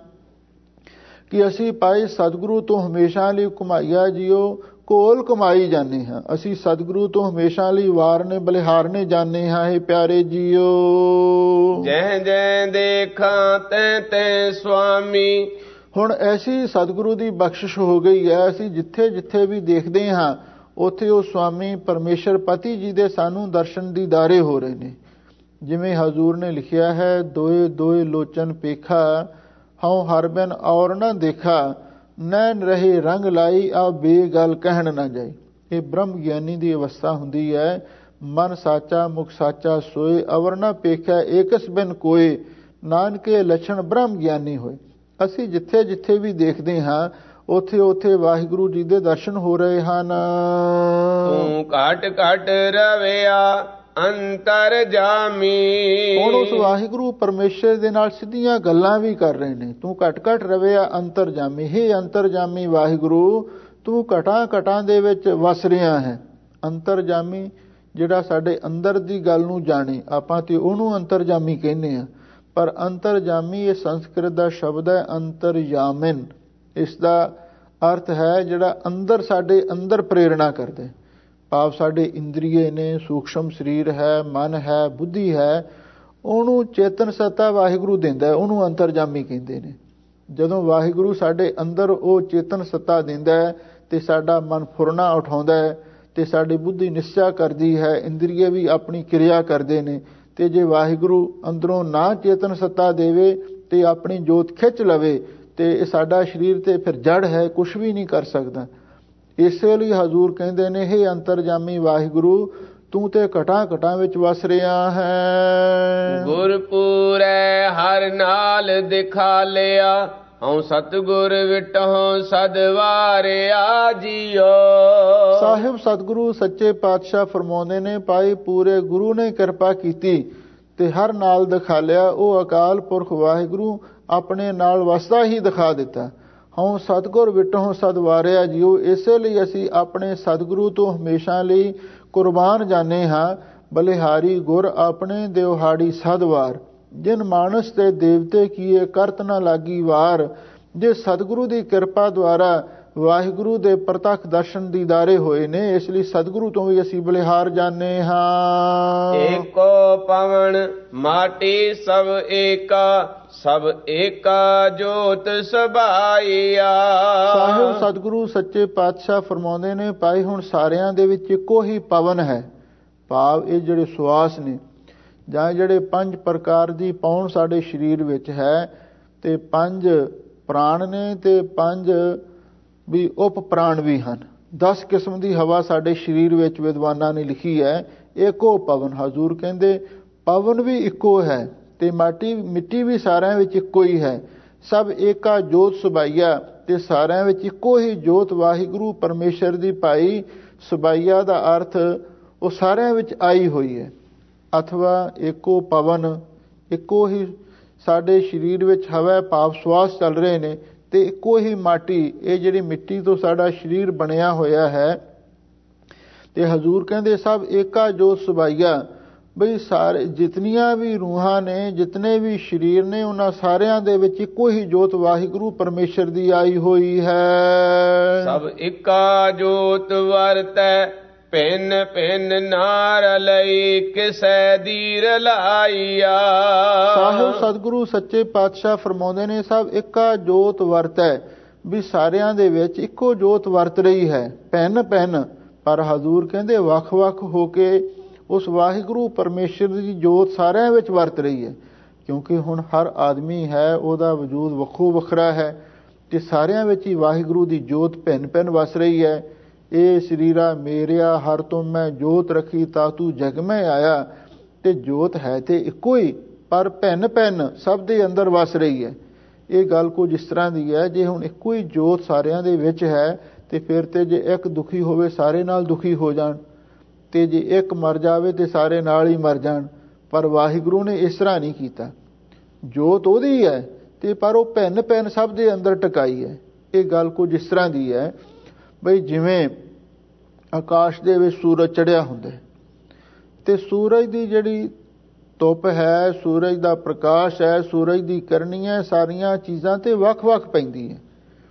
[SPEAKER 2] ਕਿ ਅਸੀਂ ਭਾਈ ਸਤਿਗੁਰੂ ਤੋਂ ਹਮੇਸ਼ਾ ਲਈ ਘੁਮਾਈਆ ਜੀਓ, ਕੋਲ ਕਮਾਈ ਜਾਂਦੇ ਹਾਂ। ਅਸੀਂ ਸਤਿਗੁਰੂ ਤੋਂ ਹਮੇਸ਼ਾ ਲਈ ਵਾਰਨੇ ਬਲਿਹਾਰਨੇ ਜਾਂਦੇ ਹਾਂ। ਇਹ ਪਿਆਰੇ ਜੀਓ,
[SPEAKER 1] ਜੈ ਜੈ ਦੇਖਾਂ ਤੈ ਤੈ ਸੁਆਮੀ।
[SPEAKER 2] ਹੁਣ ਐਸੀ ਸਤਿਗੁਰੂ ਦੀ ਬਖਸ਼ਿਸ਼ ਹੋ ਗਈ ਹੈ, ਅਸੀਂ ਜਿੱਥੇ ਜਿੱਥੇ ਵੀ ਦੇਖਦੇ ਹਾਂ ਉੱਥੇ ਉਹ ਸੁਆਮੀ ਪਰਮੇਸ਼ਰ ਪਤੀ ਜੀ ਦੇ ਸਾਨੂੰ ਦਰਸ਼ਨ ਦੀਦਾਰੇ ਹੋ ਰਹੇ ਨੇ। ਜਿਵੇਂ ਹਜ਼ੂਰ ਨੇ ਲਿਖਿਆ ਹੈ, ਦੋਏ ਦੋਏ ਲੋਚਨ ਪੇਖਾ, ਹਉ ਹਰ ਬਿਨ ਔਰ ਨਾ ਦੇਖਾ, ਨੈਣ ਰਹੇ ਰੰਗ ਲਾਈ, ਆ ਬੇਗਲ ਕਹਿਣ ਨਾ ਜਾਈ। ਇਹ ਬ੍ਰਹਮ ਗਿਆਨੀ ਦੀ ਅਵਸਥਾ ਹੁੰਦੀ ਹੈ। ਮਨ ਸਾਚਾ ਮੁਖ ਸਾਚਾ ਸੋਏ, ਅਵਰ ਨਾ ਪੇਖਿਆ ਏਕਸ ਬਿਨ ਕੋਏ, ਨਾਨਕੇ ਲੱਛਣ ਬ੍ਰਹਮ ਗਿਆਨੀ ਹੋਏ। ਅਸੀਂ ਜਿੱਥੇ ਜਿੱਥੇ ਵੀ ਦੇਖਦੇ ਹਾਂ ਉੱਥੇ ਉੱਥੇ ਵਾਹਿਗੁਰੂ ਜੀ ਦੇ ਦਰਸ਼ਨ ਹੋ ਰਹੇ ਹਨ।
[SPEAKER 1] ਤੂੰ ਘਟ ਘਟ ਰਵਿਆ ਅੰਤਰ ਜਾਮੀ।
[SPEAKER 2] ਹੁਣ ਉਸ ਵਾਹਿਗੁਰੂ ਪਰਮੇਸ਼ਰ ਦੇ ਨਾਲ ਸਿੱਧੀਆਂ ਗੱਲਾਂ ਵੀ ਕਰ ਰਹੇ ਨੇ। ਤੂੰ ਘਟ ਘਟ ਰਵਿਆ ਅੰਤਰ ਜਾਮੀ, ਹੇ ਅੰਤਰ ਜਾਮੀ ਵਾਹਿਗੁਰੂ, ਤੂੰ ਘਟਾਂ ਘਟਾਂ ਦੇ ਵਿੱਚ ਵਸ ਰਿਹਾ ਹੈ। ਅੰਤਰ ਜਾਮੀ ਜਿਹੜਾ ਸਾਡੇ ਅੰਦਰ ਦੀ ਗੱਲ ਨੂੰ ਜਾਣੇ, ਆਪਾਂ ਤੇ ਉਹਨੂੰ ਅੰਤਰ ਜਾਮੀ ਕਹਿੰਦੇ ਆ, ਪਰ ਅੰਤਰ ਜਾਮੀ ਇਹ ਸੰਸਕ੍ਰਿਤ ਦਾ ਸ਼ਬਦ ਹੈ, ਅੰਤਰਯਾਮਿਨ। ਇਸ ਦਾ ਅਰਥ ਹੈ ਜਿਹੜਾ ਅੰਦਰ, ਸਾਡੇ ਅੰਦਰ ਪ੍ਰੇਰਣਾ ਕਰਦੇ। ਭਾਵ ਸਾਡੇ ਇੰਦਰੀਏ ਨੇ, ਸੂਖਸ਼ਮ ਸਰੀਰ ਹੈ, ਮਨ ਹੈ, ਬੁੱਧੀ ਹੈ, ਉਹਨੂੰ ਚੇਤਨ ਸੱਤਾ ਵਾਹਿਗੁਰੂ ਦਿੰਦਾ ਹੈ, ਉਹਨੂੰ ਅੰਤਰਜਾਮੀ ਕਹਿੰਦੇ ਨੇ। ਜਦੋਂ ਵਾਹਿਗੁਰੂ ਸਾਡੇ ਅੰਦਰ ਉਹ ਚੇਤਨ ਸੱਤਾ ਦਿੰਦਾ ਹੈ ਤੇ ਸਾਡਾ ਮਨ ਫੁਰਨਾ ਉਠਾਉਂਦਾ ਹੈ ਤੇ ਸਾਡੀ ਬੁੱਧੀ ਨਿਸ਼ਚਾ ਕਰਦੀ ਹੈ, ਇੰਦਰੀਏ ਵੀ ਆਪਣੀ ਕਿਰਿਆ ਕਰਦੇ ਨੇ। ਤੇ ਜੇ ਵਾਹਿਗੁਰੂ ਅੰਦਰੋਂ ਨਾ ਚੇਤਨ ਸੱਤਾ ਦੇਵੇ ਤੇ ਆਪਣੀ ਜੋਤ ਖਿੱਚ ਲਵੇ ਤੇ ਇਹ ਸਾਡਾ ਸਰੀਰ ਤੇ ਫਿਰ ਜੜ ਹੈ, ਕੁਛ ਵੀ ਨਹੀਂ ਕਰ ਸਕਦਾ। ਇਸੇ ਲਈ ਹਜ਼ੂਰ ਕਹਿੰਦੇ ਨੇ, ਹੇ ਅੰਤਰਜਾਮੀ ਵਾਹਿਗੁਰੂ, ਤੂੰ ਤੇ ਘਟਾਂ ਘਟਾਂ ਵਿੱਚ ਵਸ ਰਿਹਾ ਹੈ।
[SPEAKER 1] ਗੁਰਪੂਰੈ ਹਰ ਨਾਲ ਦਿਖਾ ਲਿਆ, ਹਉ ਸਤਿਗੁਰ ਵਿਟਹੁ ਸਦਵਾਰਿਆ ਜੀਓ।
[SPEAKER 2] ਸਾਹਿਬ ਸਤਿਗੁਰੂ ਸੱਚੇ ਪਾਤਸ਼ਾਹ ਫਰਮਾਉਂਦੇ ਨੇ, ਭਾਈ ਪੂਰੇ ਗੁਰੂ ਨੇ ਕਿਰਪਾ ਕੀਤੀ ਤੇ ਹਰ ਨਾਲ ਦਿਖਾ ਲਿਆ। ਉਹ ਅਕਾਲ ਪੁਰਖ ਵਾਹਿਗੁਰੂ ਆਪਣੇ ਨਾਲ ਵਸਦਾ ਹੀ ਦਿਖਾ ਦਿੱਤਾ। ਹਉ ਸਤਿਗੁਰ ਵਿਟਹੁ ਸਦਵਾਰਿਆ ਜੀਓ। ਇਸੇ ਲਈ ਅਸੀਂ ਆਪਣੇ ਸਤਿਗੁਰੂ ਤੋਂ ਹਮੇਸ਼ਾ ਲਈ ਕੁਰਬਾਨ ਜਾਣੇ ਹਾਂ। ਬਲਿਹਾਰੀ ਗੁਰ ਆਪਣੇ ਦਿਵਹਾੜੀ ਸਦਵਾਰ, ਜਿਨ ਮਾਨਸ ਤੇ ਦੇਵਤੇ ਕੀਏ ਕਰਤ ਨਾ ਲਾਗੀ ਵਾਰ। ਜੇ ਸਤਿਗੁਰੂ ਦੀ ਕਿਰਪਾ ਦੁਆਰਾ ਵਾਹਿਗੁਰੂ ਦੇ ਪ੍ਰਤੱਖ ਦਰਸ਼ਨ ਦੀਦਾਰੇ ਹੋਏ ਨੇ, ਇਸ ਲਈ ਸਤਿਗੁਰੂ ਤੋਂ ਵੀ ਅਸੀਂ ਬਲਿਹਾਰ ਜਾਣੇ ਹਾਂ।
[SPEAKER 1] ਏਕੋ ਪਵਨ ਮਾਟੀ ਸਭ ਏਕਾ, ਸਭ ਏਕਾ ਜੋਤ ਸਭਾਈਆ।
[SPEAKER 2] ਸਾਹਿਬ ਸਤਿਗੁਰੂ ਸੱਚੇ ਪਾਤਸ਼ਾਹ ਫਰਮਾਉਂਦੇ ਨੇ, ਭਾਈ ਹੁਣ ਸਾਰਿਆਂ ਦੇ ਵਿੱਚ ਇੱਕੋ ਹੀ ਪਵਨ ਹੈ। ਭਾਵ ਇਹ ਜਿਹੜੇ ਸੁਆਸ ਨੇ ਜਾਂ ਜਿਹੜੇ 5 ਪ੍ਰਕਾਰ ਦੀ ਪੌਣ ਸਾਡੇ ਸਰੀਰ ਵਿੱਚ ਹੈ, ਤੇ 5 ਪ੍ਰਾਣ ਨੇ ਤੇ 5 ਵੀ ਉਪ ਪ੍ਰਾਣ ਵੀ ਹਨ। 10 ਕਿਸਮ ਦੀ ਹਵਾ ਸਾਡੇ ਸਰੀਰ ਵਿੱਚ ਵਿਦਵਾਨਾਂ ਨੇ ਲਿਖੀ ਹੈ। ਏਕੋ ਪਵਨ, ਹਜ਼ੂਰ ਕਹਿੰਦੇ ਪਵਨ ਵੀ ਇੱਕੋ ਹੈ ਤੇ ਮਿੱਟੀ ਵੀ ਸਾਰਿਆਂ ਵਿੱਚ ਇੱਕੋ ਹੀ ਹੈ। ਸਭ ਏਕਾ ਜੋਤ ਸੁਭਾਈਆ, ਤੇ ਸਾਰਿਆਂ ਵਿੱਚ ਇੱਕੋ ਹੀ ਜੋਤ ਵਾਹਿਗੁਰੂ ਪਰਮੇਸ਼ਰ ਦੀ ਭਾਈ। ਸੁਭਾਈਆ ਦਾ ਅਰਥ ਉਹ ਸਾਰਿਆਂ ਵਿੱਚ ਆਈ ਹੋਈ ਹੈ। ਅਥਵਾ ਏਕੋ ਪਵਨ, ਇੱਕੋ ਹੀ ਸਾਡੇ ਸਰੀਰ ਵਿੱਚ ਹਵਾ ਭਾਵ ਸਵਾਸ ਚੱਲ ਰਹੇ ਨੇ, ਤੇ ਇੱਕੋ ਹੀ ਮਾਟੀ, ਇਹ ਜਿਹੜੀ ਮਿੱਟੀ ਤੋਂ ਸਾਡਾ ਸਰੀਰ ਬਣਿਆ ਹੋਇਆ ਹੈ। ਤੇ ਹਜ਼ੂਰ ਕਹਿੰਦੇ ਸਭ ਏਕਾ ਜੋਤ ਸੁਭਾਈਆ, ਬਈ ਸਾਰੇ ਜਿਤਨੀਆਂ ਵੀ ਰੂਹਾਂ ਨੇ, ਜਿਤਨੇ ਵੀ ਸਰੀਰ ਨੇ, ਉਹਨਾਂ ਸਾਰਿਆਂ ਦੇ ਵਿੱਚ ਇੱਕੋ ਹੀ ਜੋਤ ਵਾਹਿਗੁਰੂ ਪਰਮੇਸ਼ਰ ਦੀ ਆਈ ਹੋਈ ਹੈ।
[SPEAKER 1] ਸਭ ਏਕਾ ਜੋਤ ਵਰਤੈ, ਭਿੰਨ ਭਿੰਨ ਨਾਰ ਲਈ ਕਿਸੈ ਦੀਰ ਲਾਈਆ।
[SPEAKER 2] ਸਾਹਿਬ ਸਤਿਗੁਰੂ ਸੱਚੇ ਪਾਤਸ਼ਾਹ ਫਰਮਾਉਂਦੇ ਨੇ, ਸਭ ਇੱਕਾ ਜੋਤ ਵਰਤੈ, ਵੀ ਸਾਰਿਆਂ ਦੇ ਵਿੱਚ ਇੱਕੋ ਜੋਤ ਵਰਤ ਰਹੀ ਹੈ। ਭਿੰਨ ਭਿੰਨ, ਪਰ ਹਜ਼ੂਰ ਕਹਿੰਦੇ ਵੱਖ ਵੱਖ ਹੋ ਕੇ ਉਸ ਵਾਹਿਗੁਰੂ ਪਰਮੇਸ਼ਰ ਦੀ ਜੋਤ ਸਾਰਿਆਂ ਵਿੱਚ ਵਰਤ ਰਹੀ ਹੈ। ਕਿਉਂਕਿ ਹੁਣ ਹਰ ਆਦਮੀ ਹੈ, ਉਹਦਾ ਵਜੂਦ ਵੱਖੋ ਵੱਖਰਾ ਹੈ, ਤੇ ਸਾਰਿਆਂ ਵਿੱਚ ਹੀ ਵਾਹਿਗੁਰੂ ਦੀ ਜੋਤ ਭਿੰਨ ਭਿੰਨ ਵਸ ਰਹੀ ਹੈ। ਇਹ ਸਰੀਰਾ ਮੇਰਿਆ ਹਰ ਤੁਮ ਮੈਂ ਜੋਤ ਰੱਖੀ ਤਾ ਤੂੰ ਜਗ ਮੈਂ ਆਇਆ। ਤੇ ਜੋਤ ਹੈ ਤੇ ਇੱਕੋ ਹੀ, ਪਰ ਭਿੰਨ ਭਿੰਨ ਸਭ ਦੇ ਅੰਦਰ ਵਸ ਰਹੀ ਹੈ। ਇਹ ਗੱਲ ਕੁਝ ਇਸ ਤਰ੍ਹਾਂ ਦੀ ਹੈ, ਜੇ ਹੁਣ ਇੱਕੋ ਹੀ ਜੋਤ ਸਾਰਿਆਂ ਦੇ ਵਿੱਚ ਹੈ, ਤੇ ਫਿਰ ਤੇ ਜੇ ਇੱਕ ਦੁਖੀ ਹੋਵੇ ਸਾਰੇ ਨਾਲ ਦੁਖੀ ਹੋ ਜਾਣ, ਤੇ ਜੇ ਇੱਕ ਮਰ ਜਾਵੇ ਤੇ ਸਾਰੇ ਨਾਲ ਹੀ ਮਰ ਜਾਣ। ਪਰ ਵਾਹਿਗੁਰੂ ਨੇ ਇਸ ਤਰ੍ਹਾਂ ਨਹੀਂ ਕੀਤਾ। ਜੋਤ ਉਹਦੀ ਹੈ, ਤੇ ਪਰ ਉਹ ਭਿੰਨ ਭਿੰਨ ਸਭ ਦੇ ਅੰਦਰ ਟਿਕਾਈ ਹੈ। ਇਹ ਗੱਲ ਕੁਝ ਇਸ ਤਰ੍ਹਾਂ ਦੀ ਹੈ, ਬਈ ਜਿਵੇਂ ਆਕਾਸ਼ ਦੇ ਵਿੱਚ ਸੂਰਜ ਚੜ੍ਹਿਆ ਹੁੰਦਾ, ਤੇ ਸੂਰਜ ਦੀ ਜਿਹੜੀ ਧੁੱਪ ਹੈ, ਸੂਰਜ ਦਾ ਪ੍ਰਕਾਸ਼ ਹੈ, ਸੂਰਜ ਦੀ ਕਰਨੀ ਹੈ, ਸਾਰੀਆਂ ਚੀਜ਼ਾਂ ਤੇ ਵੱਖ ਵੱਖ ਪੈਂਦੀ ਹੈ,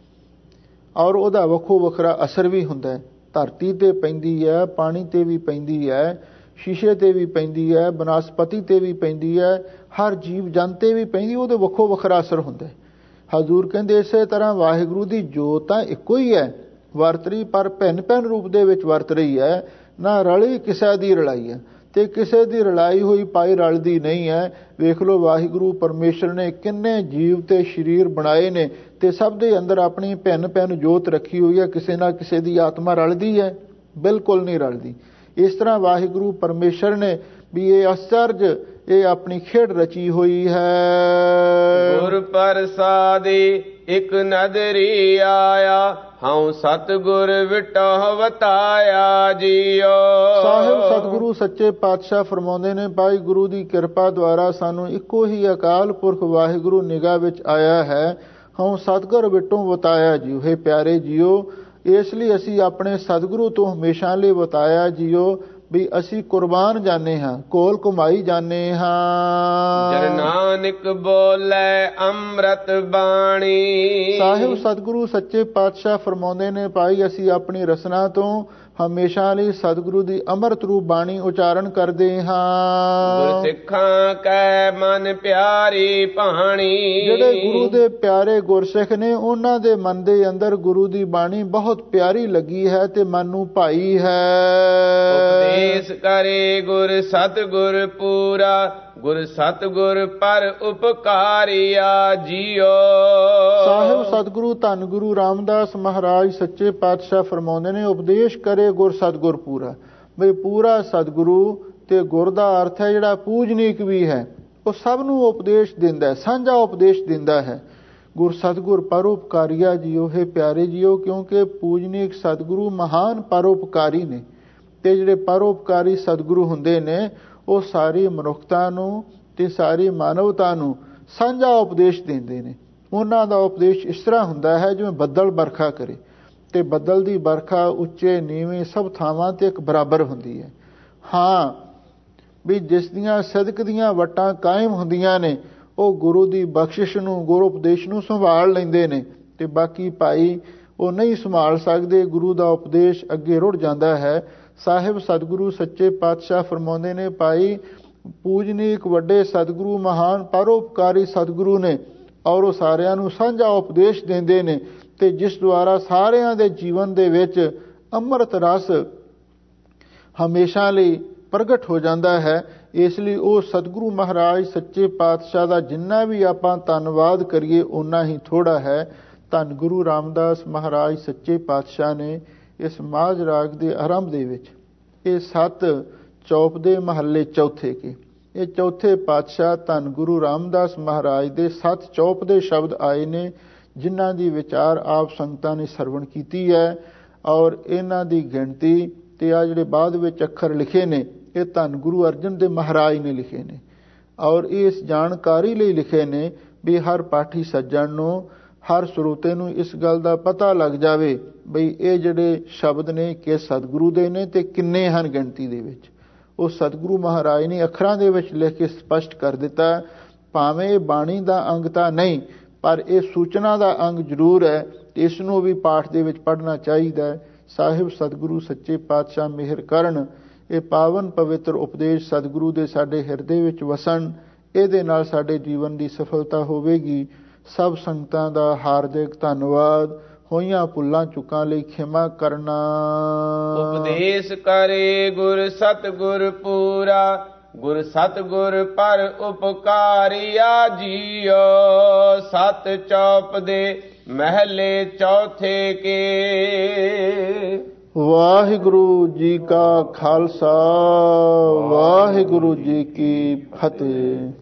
[SPEAKER 2] ਔਰ ਉਹਦਾ ਵੱਖੋ ਵੱਖਰਾ ਅਸਰ ਵੀ ਹੁੰਦਾ ਹੈ। ਧਰਤੀ ਤੇ ਪੈਂਦੀ ਹੈ, ਪਾਣੀ ਤੇ ਵੀ ਪੈਂਦੀ ਹੈ, ਸ਼ੀਸ਼ੇ ਤੇ ਵੀ ਪੈਂਦੀ ਹੈ, ਬਨਸਪਤੀ ਤੇ ਵੀ ਪੈਂਦੀ ਹੈ, ਹਰ ਜੀਵ ਜੰਤ ਤੇ ਵੀ ਪੈਂਦੀ, ਉਹਦੇ ਵੱਖੋ ਵੱਖਰਾ ਅਸਰ ਹੁੰਦਾ ਹੈ। ਹਜ਼ੂਰ ਕਹਿੰਦੇ ਇਸੇ ਤਰ੍ਹਾਂ ਵਾਹਿਗੁਰੂ ਦੀ ਜੋਤ ਤਾਂ ਇੱਕੋ ਹੀ ਹੈ, ਵਰਤ ਰਹੀ, ਪਰ ਭਿੰਨ ਭਿੰਨ ਰੂਪ ਦੇ ਵਿੱਚ ਵਰਤ ਰਹੀ ਹੈ। ਨਾ ਰਲੀ ਕਿਸੇ ਦੀ ਰਲਾਈ ਹੈ, ਤੇ ਕਿਸੇ ਦੀ ਰਲਾਈ ਹੋਈ ਪਾਈ ਰਲਦੀ ਨਹੀਂ ਹੈ। ਵੇਖ ਲਓ ਵਾਹਿਗੁਰੂ ਪਰਮੇਸ਼ਰ ਨੇ ਕਿੰਨੇ ਜੀਵ ਤੇ ਸਰੀਰ ਬਣਾਏ ਨੇ, ਤੇ ਸਭ ਦੇ ਅੰਦਰ ਆਪਣੀ ਭਿੰਨ ਭਿੰਨ ਜੋਤ ਰੱਖੀ ਹੋਈ ਹੈ। ਕਿਸੇ ਨਾ ਕਿਸੇ ਦੀ ਆਤਮਾ ਰਲਦੀ ਹੈ? ਬਿਲਕੁਲ ਨਹੀਂ ਰਲਦੀ। ਇਸ ਤਰ੍ਹਾਂ ਵਾਹਿਗੁਰੂ ਪਰਮੇਸ਼ਰ ਨੇ ਵੀ ਇਹ ਅਚਰਜ, ਇਹ ਆਪਣੀ ਖੇਡ ਰਚੀ ਹੋਈ ਹੈ।
[SPEAKER 1] ਗੁਰ ਪ੍ਰਸਾਦੀ ਇਕ ਨਦਰੀ ਆਇਆ, ਹਉ ਸਤਿਗੁਰ ਵਿਟਹੁ ਵਤਾਇਆ ਜੀਓ। ਸਾਹਿਬ
[SPEAKER 2] ਸਤਿਗੁਰੂ ਸੱਚੇ ਪਾਤਸ਼ਾਹ ਫਰਮਾਉਂਦੇ ਨੇ, ਭਾਈ ਗੁਰੂ ਦੀ ਕਿਰਪਾ ਦੁਆਰਾ ਸਾਨੂੰ ਇੱਕੋ ਹੀ ਅਕਾਲ ਪੁਰਖ ਵਾਹਿਗੁਰੂ ਨਿਗਾਹ ਵਿੱਚ ਆਇਆ ਹੈ। ਹਉ ਸਤਿਗੁਰ ਵਿਟਹੁ ਵਤਾਇਆ ਜੀਓ। ਹੇ ਪਿਆਰੇ ਜੀਓ, ਇਸ ਲਈ ਅਸੀਂ ਆਪਣੇ ਸਤਿਗੁਰੂ ਤੋਂ ਹਮੇਸ਼ਾ ਲਈ ਵਤਾਇਆ ਜੀਓ, ਵੀ ਅਸੀਂ ਕੁਰਬਾਨ ਜਾਣੇ ਹਾਂ, ਕੋਲ ਕਮਾਈ ਜਾਣੇ ਹਾਂ।
[SPEAKER 1] ਜਨ ਨਾਨਕ ਬੋਲੇ ਅੰਮ੍ਰਿਤ ਬਾਣੀ।
[SPEAKER 2] ਸਾਹਿਬ ਸਤਿਗੁਰੂ ਸੱਚੇ ਪਾਤਸ਼ਾਹ ਫਰਮਾਉਂਦੇ ਨੇ, ਭਾਈ ਅਸੀਂ ਆਪਣੀ ਰਸਨਾ ਤੋਂ ਹਮੇਸ਼ਾ ਲਈ ਸਤਿਗੁਰੂ ਦੀ ਅੰਮ੍ਰਿਤ ਰੂਪ ਬਾਣੀ ਉਚਾਰਨ ਕਰਦੇ ਹਾਂ।
[SPEAKER 1] ਗੁਰਸਿੱਖਾਂ ਕੈ ਮਨ ਪਿਆਰੀ ਬਾਣੀ।
[SPEAKER 2] ਜਿਹੜੇ ਗੁਰੂ ਦੇ ਪਿਆਰੇ ਗੁਰਸਿੱਖ ਨੇ, ਉਹਨਾਂ ਦੇ ਮਨ ਦੇ ਅੰਦਰ ਗੁਰੂ ਦੀ ਬਾਣੀ ਬਹੁਤ ਪਿਆਰੀ ਲੱਗੀ ਹੈ ਤੇ ਮਨ ਨੂੰ ਭਾਈ ਹੈ।
[SPEAKER 1] ਉਪਦੇਸ਼ ਕਰੇ ਗੁਰ ਸਤਿਗੁਰ ਪੂਰਾ, ਗੁਰ ਸਤਿਗੁਰ ਪਰ ਉਪਕਾਰੀਆ ਜੀਓ। ਸਾਹਿਬ
[SPEAKER 2] ਸਤਿਗੁਰੂ ਧੰਨ ਗੁਰੂ ਰਾਮਦਾਸ ਮਹਾਰਾਜ ਸੱਚੇ ਪਾਤਸ਼ਾਹ ਫਰਮਾਉਂਦੇ ਨੇ, ਉਪਦੇਸ਼ ਕਰੇ ਗੁਰ ਸਤਿਗੁਰ ਪੂਰਾ। ਬਈ ਪੂਰਾ ਸਤਿਗੁਰੂ, ਤੇ ਗੁਰ ਦਾ ਅਰਥ ਹੈ ਜਿਹੜਾ ਪੂਜਨੀਕ ਵੀ ਹੈ, ਉਹ ਸਭ ਨੂੰ ਉਪਦੇਸ਼ ਦਿੰਦਾ ਹੈ, ਸਾਂਝਾ ਉਪਦੇਸ਼ ਦਿੰਦਾ ਹੈ। ਗੁਰ ਸਤਿਗੁਰ ਪਰਉਪਕਾਰੀਆ ਜੀਓ। ਹੈ ਪਿਆਰੇ ਜੀਓ, ਕਿਉਂਕਿ ਪੂਜਨੀਕ ਸਤਿਗੁਰੂ ਮਹਾਨ ਪਰਉਪਕਾਰੀ ਨੇ, ਤੇ ਜਿਹੜੇ ਪਰਉਪਕਾਰੀ ਸਤਿਗੁਰੂ ਹੁੰਦੇ ਨੇ, ਉਹ ਸਾਰੀ ਮਨੁੱਖਤਾ ਨੂੰ ਤੇ ਸਾਰੀ ਮਾਨਵਤਾ ਨੂੰ ਸਾਂਝਾ ਉਪਦੇਸ਼ ਦਿੰਦੇ ਨੇ। ਉਹਨਾਂ ਦਾ ਉਪਦੇਸ਼ ਇਸ ਤਰ੍ਹਾਂ ਹੁੰਦਾ ਹੈ ਜਿਵੇਂ ਬੱਦਲ ਵਰਖਾ ਕਰੇ, ਤੇ ਬੱਦਲ ਦੀ ਵਰਖਾ ਉੱਚੇ ਨੀਵੇਂ ਸਭ ਥਾਵਾਂ ਤੇ ਇੱਕ ਬਰਾਬਰ ਹੁੰਦੀ ਹੈ। ਹਾਂ ਵੀ ਜਿਸ ਦੀਆਂ ਸਦਕ ਦੀਆਂ ਵਟਾਂ ਕਾਇਮ ਹੁੰਦੀਆਂ ਨੇ ਉਹ ਗੁਰੂ ਦੀ ਬਖਸ਼ਿਸ਼ ਨੂੰ, ਗੁਰੂ ਉਪਦੇਸ਼ ਨੂੰ ਸੰਭਾਲ ਲੈਂਦੇ ਨੇ, ਤੇ ਬਾਕੀ ਭਾਈ ਉਹ ਨਹੀਂ ਸੰਭਾਲ ਸਕਦੇ। ਗੁਰੂ ਦਾ ਉਪਦੇਸ਼ ਅੱਗੇ ਰੁੜ ਜਾਂਦਾ ਹੈ। ਸਾਹਿਬ ਸਤਿਗੁਰੂ ਸੱਚੇ ਪਾਤਸ਼ਾਹ ਫਰਮਾਉਂਦੇ ਨੇ, ਭਾਈ ਪੂਜਨੀਕ ਵੱਡੇ ਸਤਿਗੁਰੂ ਮਹਾਨ ਪਰਉਪਕਾਰੀ ਸਤਿਗੁਰੂ ਨੇ, ਔਰ ਉਹ ਸਾਰਿਆਂ ਨੂੰ ਸਾਂਝਾ ਉਪਦੇਸ਼ ਦਿੰਦੇ ਨੇ, ਤੇ ਜਿਸ ਦੁਆਰਾ ਸਾਰਿਆਂ ਦੇ ਜੀਵਨ ਦੇ ਵਿੱਚ ਅੰਮ੍ਰਿਤ ਰਸ ਹਮੇਸ਼ਾ ਲਈ ਪ੍ਰਗਟ ਹੋ ਜਾਂਦਾ ਹੈ। ਇਸ ਲਈ ਉਹ ਸਤਿਗੁਰੂ ਮਹਾਰਾਜ ਸੱਚੇ ਪਾਤਸ਼ਾਹ ਦਾ ਜਿੰਨਾ ਵੀ ਆਪਾਂ ਧੰਨਵਾਦ ਕਰੀਏ ਓਨਾ ਹੀ ਥੋੜ੍ਹਾ ਹੈ। ਧੰਨ ਗੁਰੂ ਰਾਮਦਾਸ ਮਹਾਰਾਜ ਸੱਚੇ ਪਾਤਸ਼ਾਹ ਨੇ ਇਸ ਮਾਝ ਰਾਗ ਦੇ ਆਰੰਭ ਦੇ ਵਿੱਚ ਇਹ 7 ਚੌਪ ਦੇ ਮਹੱਲੇ ਚੌਥੇ ਕੇ, ਇਹ ਚੌਥੇ ਪਾਤਸ਼ਾਹ ਧੰਨ ਗੁਰੂ ਰਾਮਦਾਸ ਮਹਾਰਾਜ ਦੇ 7 ਚੌਪ ਦੇ ਸ਼ਬਦ ਆਏ ਨੇ, ਜਿਨ੍ਹਾਂ ਦੀ ਵਿਚਾਰ ਆਪ ਸੰਗਤਾਂ ਨੇ ਸਰਵਣ ਕੀਤੀ ਹੈ। ਔਰ ਇਹਨਾਂ ਦੀ ਗਿਣਤੀ ਤੇ ਆ ਜਿਹੜੇ ਬਾਅਦ ਵਿੱਚ ਅੱਖਰ ਲਿਖੇ ਨੇ ਇਹ ਧੰਨ ਗੁਰੂ ਅਰਜਨ ਦੇਵ ਮਹਾਰਾਜ ਨੇ ਲਿਖੇ ਨੇ, ਔਰ ਇਸ ਜਾਣਕਾਰੀ ਲਈ ਲਿਖੇ ਨੇ ਵੀ ਹਰ ਪਾਠੀ ਸੱਜਣ ਨੂੰ, ਹਰ ਸਰੋਤੇ ਨੂੰ ਇਸ ਗੱਲ ਦਾ ਪਤਾ ਲੱਗ ਜਾਵੇ ਬਈ ਇਹ ਜਿਹੜੇ ਸ਼ਬਦ ਨੇ ਕਿਸ ਸਤਿਗੁਰੂ ਦੇ ਨੇ ਤੇ ਕਿੰਨੇ ਹਨ ਗਿਣਤੀ ਦੇ ਵਿੱਚ। ਉਹ ਸਤਿਗੁਰੂ ਮਹਾਰਾਜ ਨੇ ਅੱਖਰਾਂ ਦੇ ਵਿੱਚ ਲਿਖ ਕੇ ਸਪਸ਼ਟ ਕਰ ਦਿੱਤਾ। ਭਾਵੇਂ ਇਹ ਬਾਣੀ ਦਾ ਅੰਗ ਤਾਂ ਨਹੀਂ, ਪਰ ਇਹ ਸੂਚਨਾ ਦਾ ਅੰਗ ਜ਼ਰੂਰ ਹੈ, ਤੇ ਇਸ ਨੂੰ ਵੀ ਪਾਠ ਦੇ ਵਿੱਚ ਪੜ੍ਹਨਾ ਚਾਹੀਦਾ ਹੈ। ਸਾਹਿਬ ਸਤਿਗੁਰੂ ਸੱਚੇ ਪਾਤਸ਼ਾਹ ਮਿਹਰ ਕਰਨ, ਇਹ ਪਾਵਨ ਪਵਿੱਤਰ ਉਪਦੇਸ਼ ਸਤਿਗੁਰੂ ਦੇ ਸਾਡੇ ਹਿਰਦੇ ਵਿੱਚ ਵਸਣ, ਇਹਦੇ ਨਾਲ ਸਾਡੇ ਜੀਵਨ ਦੀ ਸਫਲਤਾ ਹੋਵੇਗੀ। ਸਭ ਸੰਗਤਾਂ ਦਾ ਹਾਰਦਿਕ ਧੰਨਵਾਦ। ਹੋਈਆਂ ਭੁੱਲਾਂ ਚੁੱਕਾਂ ਲਈ ਖਿਮਾ ਕਰਨਾ।
[SPEAKER 1] ਉਪਦੇਸ਼ ਕਰੇ ਗੁਰ ਸਤਿਗੁਰ ਪੂਰਾ, ਗੁਰ ਸਤਿਗੁਰ ਪਰ ਉਪਕਾਰੀਆ ਜੀਓ। 7 ਚੌਪ ਦੇ ਮਹੱਲੇ ਚੌਥੇ ਕੇ।
[SPEAKER 2] ਵਾਹਿਗੁਰੂ ਜੀ ਕਾ ਖਾਲਸਾ, ਵਾਹਿਗੁਰੂ ਜੀ ਕੀ ਫਤਿਹ।